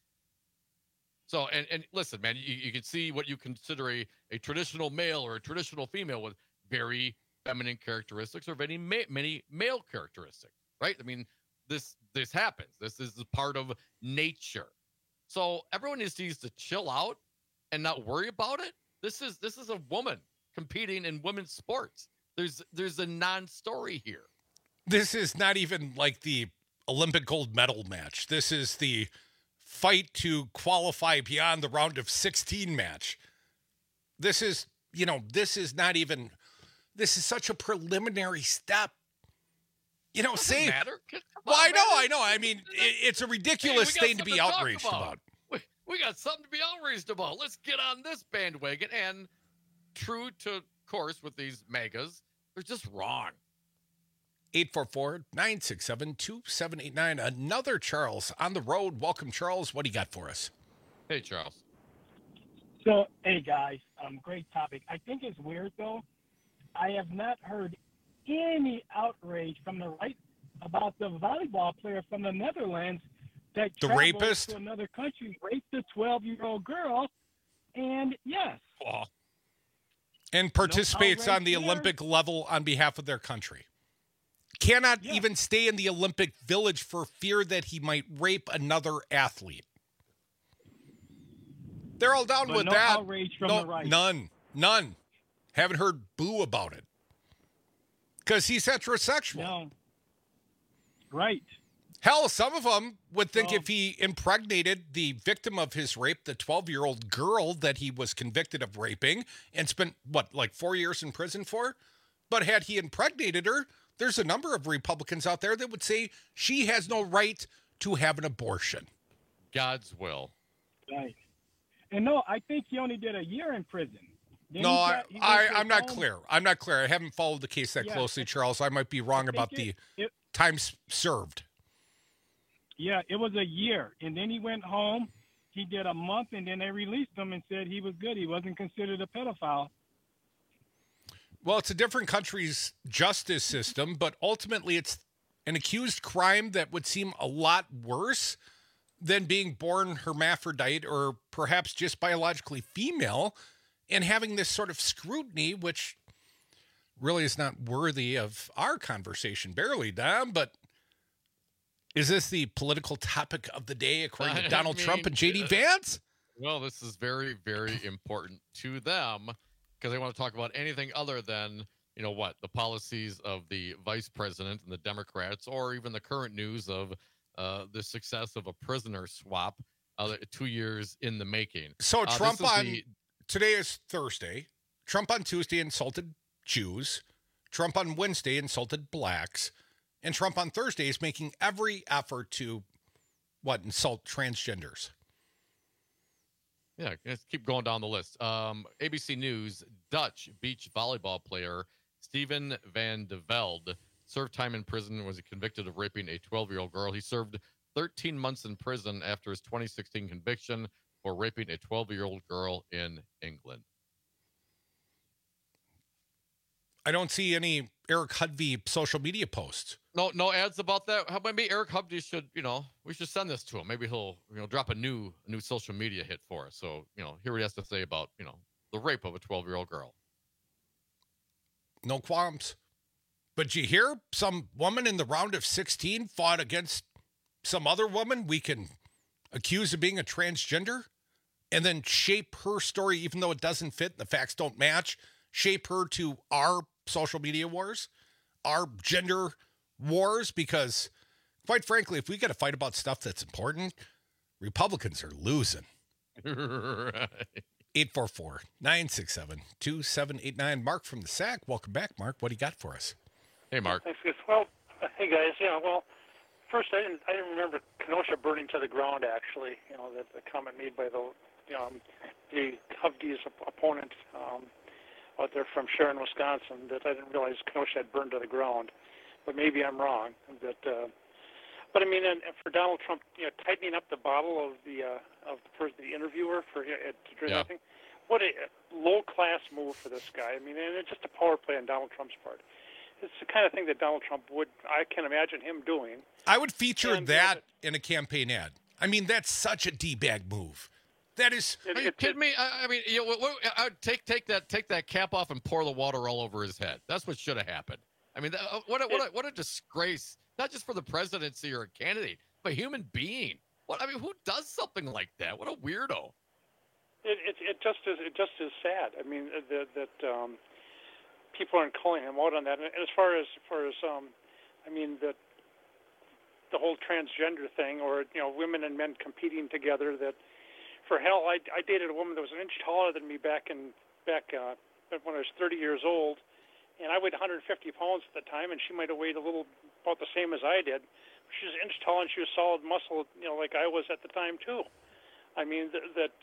So, and, and listen, man, you, you can see what you consider a, a traditional male or a traditional female with very feminine characteristics or many, ma- many male characteristics, right? I mean, this this happens. This is part of nature. So everyone just needs to chill out and not worry about it. This is this is a woman competing in women's sports. There's there's a non-story here. This is not even like the Olympic gold medal match. This is the fight to qualify beyond the round of sixteen match. This is, you know, this is not even, this is such a preliminary step. You know, say, matter. well, I know, I know. I mean, it, it's a ridiculous Hey, we got thing to be something talk outraged about. We, we got something to be outraged about. Let's get on this bandwagon. And true to course with these megas, they're just wrong. eight four four, nine six seven, two seven eight nine. Another Charles on the road. Welcome, Charles. What do you got for us? Hey, Charles. So, hey, guys. Um, great topic. I think it's weird, though. I have not heard any outrage from the right about the volleyball player from the Netherlands that The traveled rapist? to another country, raped a twelve-year-old girl, and yes, Oh. And participates outrage on the there. Olympic level on behalf of their country. Cannot even stay in the Olympic Village for fear that he might rape another athlete. They're all down But with no that. outrage from No, the right. None. None. Haven't heard boo about it. Because he's heterosexual. No. Right. Hell, some of them would think Well- if he impregnated the victim of his rape, the twelve-year-old girl that he was convicted of raping and spent, what, like four years in prison for? But had he impregnated her, there's a number of Republicans out there that would say she has no right to have an abortion. God's will. Right. And no, I think he only did a year in prison. Then no, he I, got- he went I, to I'm not home. clear. I'm not clear. I haven't followed the case that Yeah, closely, Charles. I might be wrong think about it- the it- time s- served. Yeah, it was a year. And then he went home. He did a month, and then they released him and said he was good. He wasn't considered a pedophile. Well, it's a different country's justice system, but ultimately it's an accused crime that would seem a lot worse than being born hermaphrodite or perhaps just biologically female and having this sort of scrutiny, which really is not worthy of our conversation. Barely, Dom, but is this the political topic of the day according to I Donald mean, Trump and J D uh, Vance? Well, this is very, very important to them because they want to talk about anything other than, you know what, the policies of the vice president and the Democrats, or even the current news of uh, the success of a prisoner swap uh, two years in the making. So Uh, this Trump is on the- today is Thursday. Trump on Tuesday insulted Jews. Trump on Wednesday insulted blacks. And Trump on Thursday is making every effort to, what, insult transgenders. Yeah, let's keep going down the list. Um, A B C News, Dutch beach volleyball player Steven van de Velde served time in prison and was convicted of raping a twelve-year-old girl. He served thirteen months in prison after his twenty sixteen conviction for raping a twelve-year-old girl in England. I don't see any Eric Hudvey social media posts. No, no ads about that. How maybe Eric Hudvey should, you know, we should send this to him. Maybe he'll, you know, drop a new, a new social media hit for us. So, you know, hear what he has to say about, you know, the rape of a twelve-year-old girl. No qualms. But did you hear some woman in the round of sixteen fought against some other woman we can accuse of being a transgender and then shape her story, even though it doesn't fit, the facts don't match, shape her to our social media wars, our gender wars, because quite frankly, if we got to fight about stuff that's important, Republicans are losing. Right. eight four four, nine six seven, two seven eight nine. Mark from the S A C. Welcome back, Mark. What do you got for us? Hey, Mark. Thanks, guys. Well, uh, hey, guys. Yeah, well, first, I didn't I didn't remember Kenosha burning to the ground, actually. You know, that the comment made by the, you know, the Hudvey's opponent um, out there from Sharon, Wisconsin, that I didn't realize Kenosha had burned to the ground. But maybe I'm wrong. That, uh, but I mean, and, and for Donald Trump, you know, tightening up the bottle of the uh, of the, person, the interviewer for uh, to drink Yeah. nothing. What a low class move for this guy. I mean, and it's just a power play on Donald Trump's part. It's the kind of thing that Donald Trump would, I can imagine him doing. I would feature And, that uh, in a campaign ad. I mean, that's such a D-bag move. That is. Are you kidding me? I, I mean, you know, what, what, I would take take that take that cap off and pour the water all over his head. That's what should have happened. I mean, that, what a, what a, what a disgrace! Not just for the presidency or a candidate, but a human being. What I mean, who does something like that? What a weirdo! It, it it just is it just is sad. I mean that that um, people aren't calling him out on that. And as far as, as far as um, I mean that the whole transgender thing, or you know, women and men competing together. That for hell, I, I dated a woman that was an inch taller than me back in back uh, when I was thirty years old, and I weighed one hundred fifty pounds at the time, and she might have weighed a little about the same as I did. She was an inch tall, and she was solid muscle, you know, like I was at the time too. I mean th- that.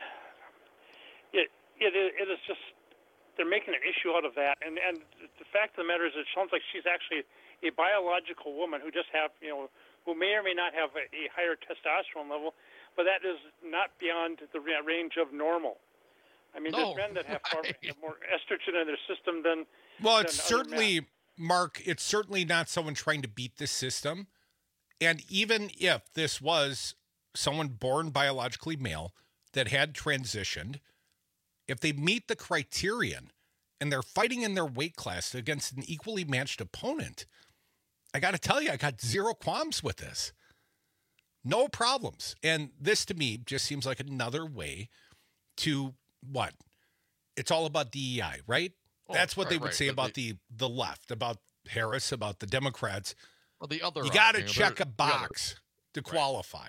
It, it it is just they're making an issue out of that, and and the fact of the matter is, it sounds like she's actually a biological woman who just have you know who may or may not have a, a higher testosterone level, but that is not beyond the range of normal. I mean, No, there's men that have, far, right. have more estrogen in their system than Well, than it's other certainly, men. Mark, it's certainly not someone trying to beat the system. And even if this was someone born biologically male that had transitioned, if they meet the criterion and they're fighting in their weight class against an equally matched opponent, I got to tell you, I got zero qualms with this. No problems. And this to me just seems like another way to what? It's all about D E I, right? Oh, That's what right, they would right. say The- about the, the left, about Harris, about the Democrats. Well, the other You got to you know, check they're- a the other- box to qualify.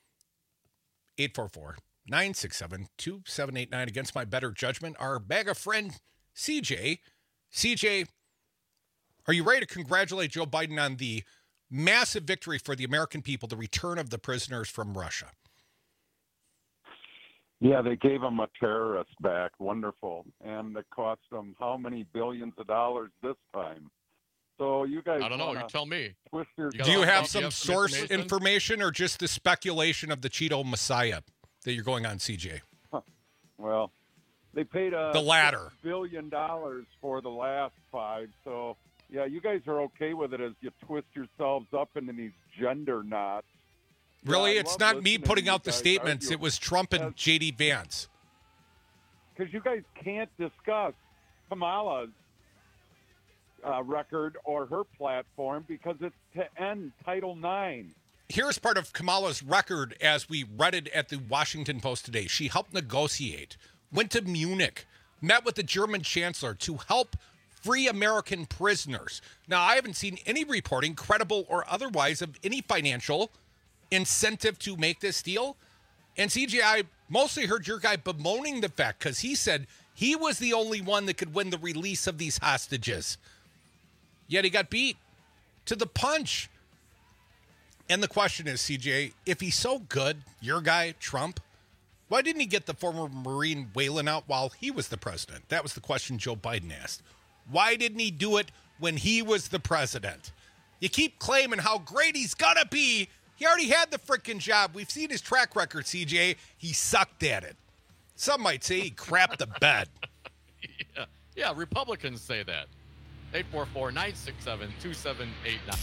eight four four, nine six seven, two seven eight nine against my better judgment. Our MAGA friend, C J. C J, are you ready to congratulate Joe Biden on the massive victory for the American people, the return of the prisoners from Russia? Yeah, they gave him a terrorist back. Wonderful. And it cost them how many billions of dollars this time? So you guys I don't know. wanna You tell me. Twist your Do you have some some source information? information or just the speculation of the Cheeto Messiah that you're going on, C J? Well, they paid a The latter. billion dollars for the last five. So yeah, you guys are okay with it as you twist yourselves up into these gender knots. Really? Yeah, I it's love not me listening to putting you out the guys statements. argue. It was Trump and J D Vance. Because you guys can't discuss Kamala's uh, record or her platform because it's to end Title nine. Here's part of Kamala's record as we read it at the Washington Post today. She helped negotiate, went to Munich, met with the German chancellor to help free American prisoners. Now, I haven't seen any reporting, credible or otherwise, of any financial incentive to make this deal. And C J, I mostly heard your guy bemoaning the fact because he said he was the only one that could win the release of these hostages. Yet he got beat to the punch. And the question is, C J, if he's so good, your guy, Trump, why didn't he get the former Marine Whalen out while he was the president? That was the question Joe Biden asked. Why didn't he do it when he was the president? You keep claiming how great he's gonna be. He already had the freaking job. We've seen his track record, C J. He sucked at it. Some might say he crapped the bed. Yeah, yeah. Republicans say that. eight four four, nine six seven, two seven eight nine.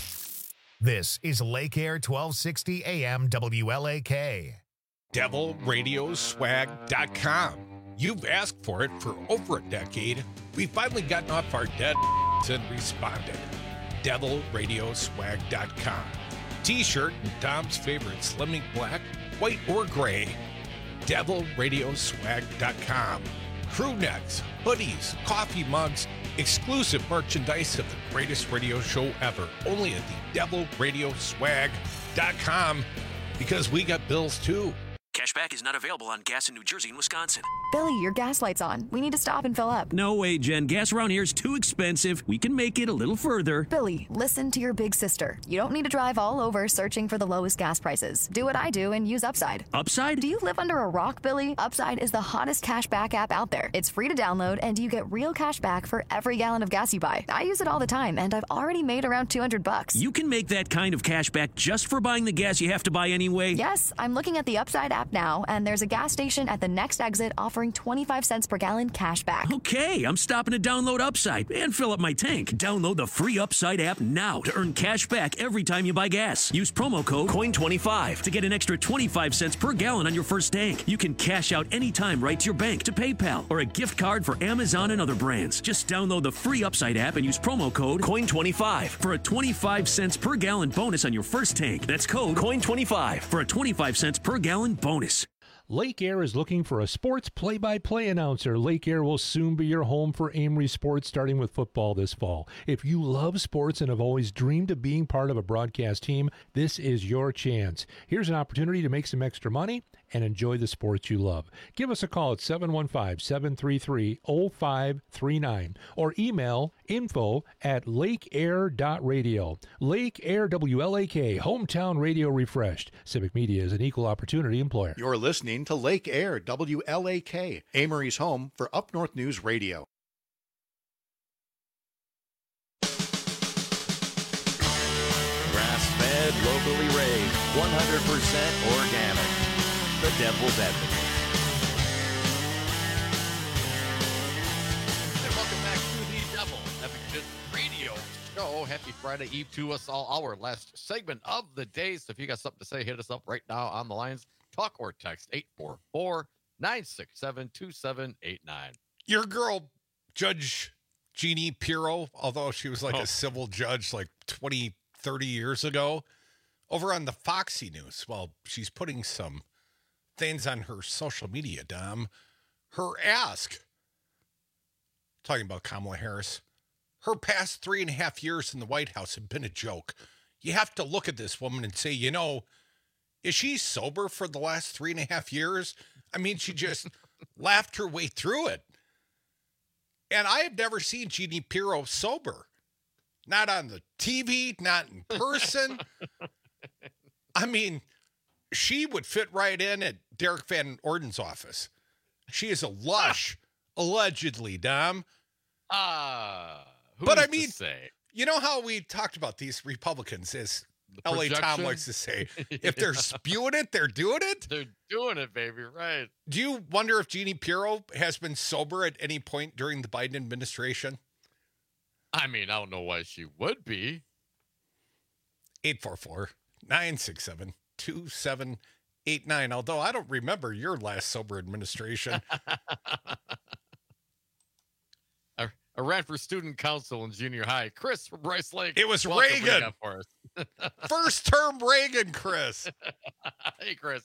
This is Lake Air twelve sixty A M W L A K. devil radio swag dot com. You've asked for it for over a decade. We've finally gotten off our dead and responded. devil radio swag dot com. T-shirt and Dom's favorite Slimming Black, white or gray. devil radio swag dot com. Crew necks, hoodies, coffee mugs, exclusive merchandise of the greatest radio show ever. Only at the devil radio swag dot com, because we got bills too. Cashback is not available on gas in New Jersey and Wisconsin. Billy, your gas light's on. We need to stop and fill up. No way, Jen. Gas around here is too expensive. We can make it a little further. Billy, listen to your big sister. You don't need to drive all over searching for the lowest gas prices. Do what I do and use Upside. Upside? Do you live under a rock, Billy? Upside is the hottest cashback app out there. It's free to download, and you get real cash back for every gallon of gas you buy. I use it all the time, and I've already made around two hundred bucks. You can make that kind of cash back just for buying the gas you have to buy anyway? Yes, I'm looking at the Upside app now, and there's a gas station at the next exit offering twenty-five cents per gallon cash back. Okay, I'm stopping to download Upside and fill up my tank. Download the free Upside app now to earn cash back every time you buy gas. Use promo code coin twenty-five to get an extra twenty-five cents per gallon on your first tank. You can cash out anytime right to your bank, to PayPal, or a gift card for Amazon and other brands. Just download the free Upside app and use promo code coin twenty-five for a twenty-five cents per gallon bonus on your first tank. That's code coin twenty-five for a twenty-five cents per gallon bonus. Lake Air is looking for a sports play-by-play announcer. Lake Air will soon be your home for Amory Sports, starting with football this fall. If you love sports and have always dreamed of being part of a broadcast team, this is your chance. Here's an opportunity to make some extra money and enjoy the sports you love. Give us a call at seven one five, seven three three, zero five three nine or email info at lakeair dot radio. Lake Air W L A K, hometown radio refreshed. Civic Media is an equal opportunity employer. You're listening to Lake Air W L A K, Amory's home for Up North News Radio. Grass-fed, locally raised, one hundred percent organic. The Devil's Advocate. And welcome back to the Devil Advocate Radio Show. Happy Friday Eve to us all. Our last segment of the day. So if you got something to say, hit us up right now on the lines. Talk or text eight four four, nine six seven, two seven eight nine. Your girl, Judge Jeannie Pirro, although she was like Oh. a civil judge like twenty, thirty years ago, over on the Foxy News, well, she's putting some things on her social media, Dom. Her ask, talking about Kamala Harris, her past three and a half years in the White House have been a joke. You have to look at this woman and say, you know, is she sober for the last three and a half years? I mean, she just laughed her way through it. And I have never seen Jeannie Pirro sober. Not on the T V, not in person. I mean, she would fit right in at Derek Van Orden's office. She is a lush, allegedly, Dom. Ah, uh, but I mean, say? You know how we talked about these Republicans, as L A Tom likes to say, if they're spewing it, they're doing it. They're doing it, baby, right? Do you wonder if Jeannie Pirro has been sober at any point during the Biden administration? I mean, I don't know why she would be. eight four four, nine six seven, two seven eight nine. Although I don't remember your last sober administration. I, I ran for student council in junior high. Chris from Bryce Lake. It was welcome, Reagan. For us. First term Reagan, Chris. Hey, Chris.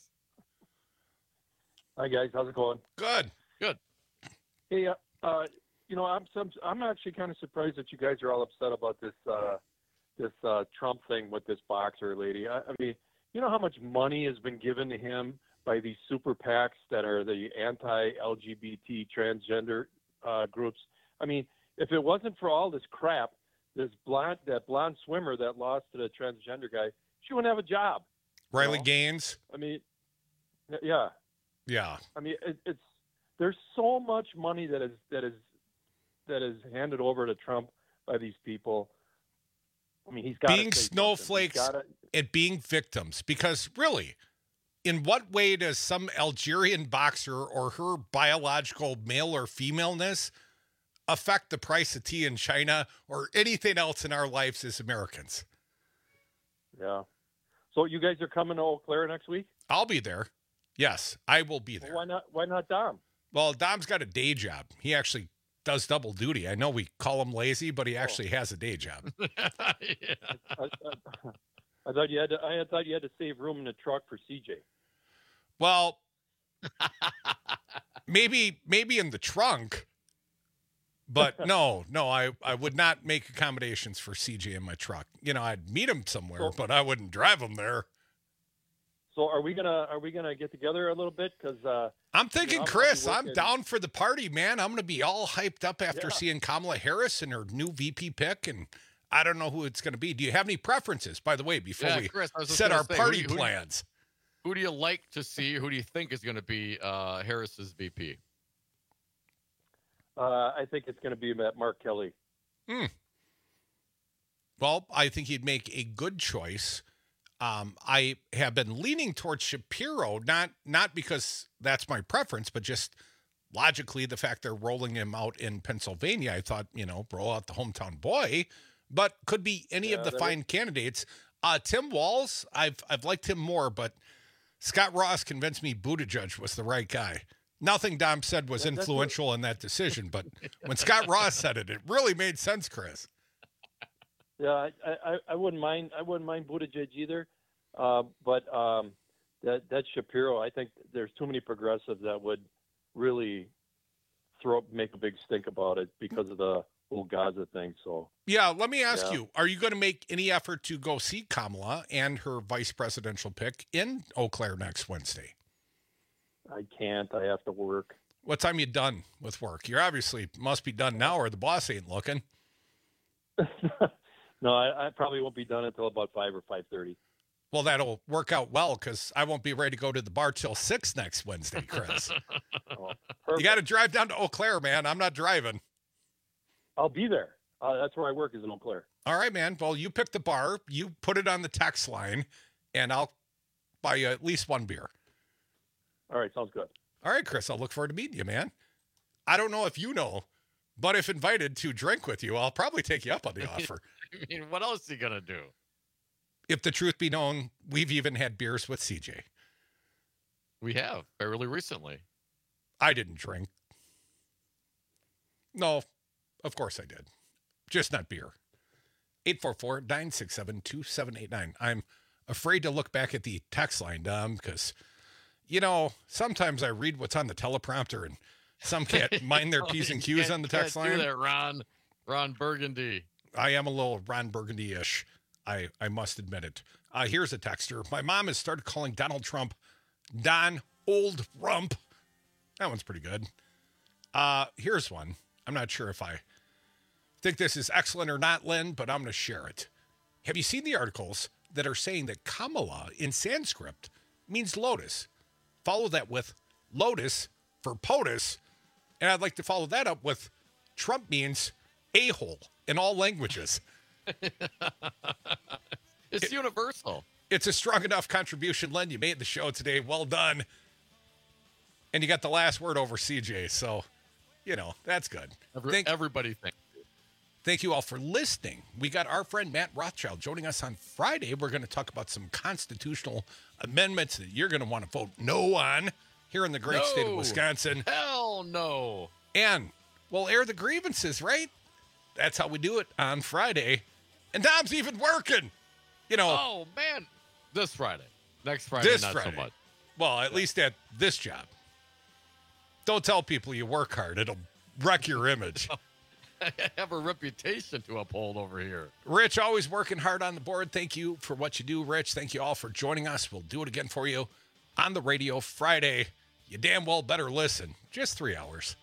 Hi, guys. How's it going? Good. Good. Hey, uh, uh, you know, I'm some, I'm actually kind of surprised that you guys are all upset about this uh, this uh, Trump thing with this boxer lady. I, I mean, you know how much money has been given to him by these super PACs that are the anti-L G B T transgender uh, groups? I mean, if it wasn't for all this crap, this blonde, that blonde swimmer that lost to the transgender guy, she wouldn't have a job. Riley you know? Gaines. I mean, yeah. Yeah. I mean, it, it's there's so much money that is that is that is handed over to Trump by these people. I mean, he's got being snowflakes gotta, and being victims. Because really, in what way does some Algerian boxer or her biological male or femaleness affect the price of tea in China or anything else in our lives as Americans. Yeah. So you guys are coming to Eau Claire next week? I'll be there. Yes, I will be there. Well, why not? Why not Dom? Well, Dom's got a day job. He actually does double duty. I know we call him lazy, but he Oh. actually has a day job. I, I, I thought you had to. I thought you had to save room in the truck for C J. Well, maybe maybe in the trunk, but no, no, I, I would not make accommodations for C J in my truck. You know, I'd meet him somewhere, So- but I wouldn't drive him there. So are we gonna are we gonna get together a little bit? Because uh, I'm thinking, you know, I'm- Chris, I'll be I'm working- down for the party, man. I'm going to be all hyped up after Yeah. seeing Kamala Harris and her new V P pick, and I don't know who it's going to be. Do you have any preferences, by the way, before Yeah, we Chris, I was just set gonna our say, who party do you- who do you- plans? Who do you like to see? Who do you think is going to be uh, Harris's V P? uh, I think it's going to be Mark Kelly. Hmm. Well, I think he'd make a good choice. Um, I have been leaning towards Shapiro, not not because that's my preference, but just logically the fact they're rolling him out in Pennsylvania. I thought, you know, roll out the hometown boy, but could be any Yeah, of the that fine candidates. Uh, Tim Walz, I've I've liked him more, but Scott Ross convinced me Buttigieg was the right guy. Nothing Dom said was That- that's influential in that decision, but when Scott Ross said it, it really made sense, Chris. Yeah, I, I, I wouldn't mind. I wouldn't mind Buttigieg either. Uh, but um, that that Shapiro, I think there's too many progressives that would really throw make a big stink about it because of the whole Gaza thing. So Yeah, let me ask Yeah. you, are you going to make any effort to go see Kamala and her vice presidential pick in Eau Claire next Wednesday? I can't. I have to work. What time you done with work? You're obviously must be done now or the boss ain't looking. No, I, I probably won't be done until about five or five thirty. Well, that'll work out well because I won't be ready to go to the bar till six next Wednesday, Chris. You got to drive down to Eau Claire, man. I'm not driving. I'll be there. Uh, that's where I work is in Eau Claire. All right, man. Well, you pick the bar, you put it on the text line, and I'll buy you at least one beer. All right, sounds good. All right, Chris, I'll look forward to meeting you, man. I don't know if you know, but if invited to drink with you, I'll probably take you up on the offer. I mean, what else is he going to do? If the truth be known, we've even had beers with C J. We have fairly recently. I didn't drink. No, of course I did. Just not beer. eight four four, nine six seven, two seven eight nine. I'm afraid to look back at the text line, Dom, because, you know, sometimes I read what's on the teleprompter and some can't mind their P's and Q's Can't- on the text can't line. Do that, Ron. Ron Burgundy. I am a little Ron Burgundy-ish. I, I must admit it. Uh, here's a texter. My mom has started calling Donald Trump Don Old Rump. That one's pretty good. Uh, here's one. I'm not sure if I think this is excellent or not, Lynn, but I'm going to share it. Have you seen the articles that are saying that Kamala in Sanskrit means lotus? Follow that with lotus for POTUS. And I'd like to follow that up with Trump means a-hole in all languages. It's It- universal. It's a strong enough contribution, Len. You made the show today. Well done. And you got the last word over C J. So, you know, that's good. Every, Thank, everybody thinks. thank you all for listening. We got our friend Matt Rothschild joining us on Friday. We're going to talk about some constitutional amendments that you're going to want to vote no on here in the great state of No. Wisconsin. Hell no. And we'll air the grievances, right? That's how we do it on Friday. And Dom's even working. You know, Oh, man. This Friday. Next Friday, this not Friday. so much. Well, at least at this job. Don't tell people you work hard. It'll wreck your image. I have a reputation to uphold over here. Rich, always working hard on the board. Thank you for what you do, Rich. Thank you all for joining us. We'll do it again for you on the radio Friday. You damn well better listen. Just three hours.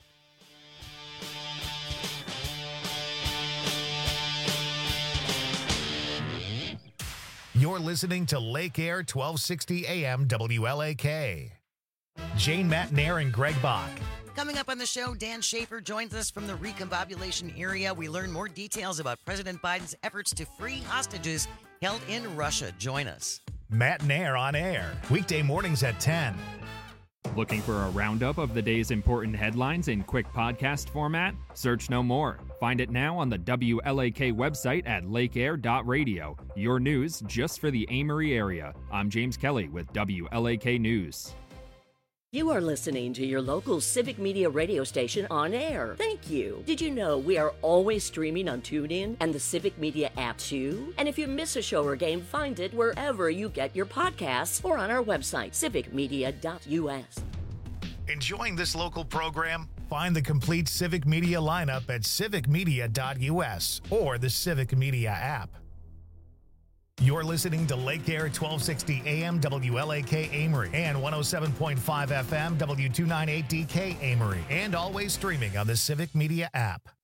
You're listening to Lake Air twelve sixty A M W L A K. Jane Matnair and Greg Bach. Coming up on the show, Dan Schaefer joins us from the recombobulation area. We learn more details about President Biden's efforts to free hostages held in Russia. Join us. Matt Nair on air. Weekday mornings at ten. Looking for a roundup of the day's important headlines in quick podcast format? Search no more. Find it now on the W L A K website at lake air dot radio. Your news just for the Amory area. I'm James Kelly with W L A K News. You are listening to your local Civic Media radio station on air. Thank you. Did you know we are always streaming on TuneIn and the Civic Media app too? And if you miss a show or game, find it wherever you get your podcasts or on our website, civic media dot U S. Enjoying this local program? Find the complete Civic Media lineup at civic media dot U S or the Civic Media app. You're listening to Lake Air twelve sixty A M W L A K Amory and one oh seven point five F M W two ninety-eight D K Amory, and always streaming on the Civic Media app.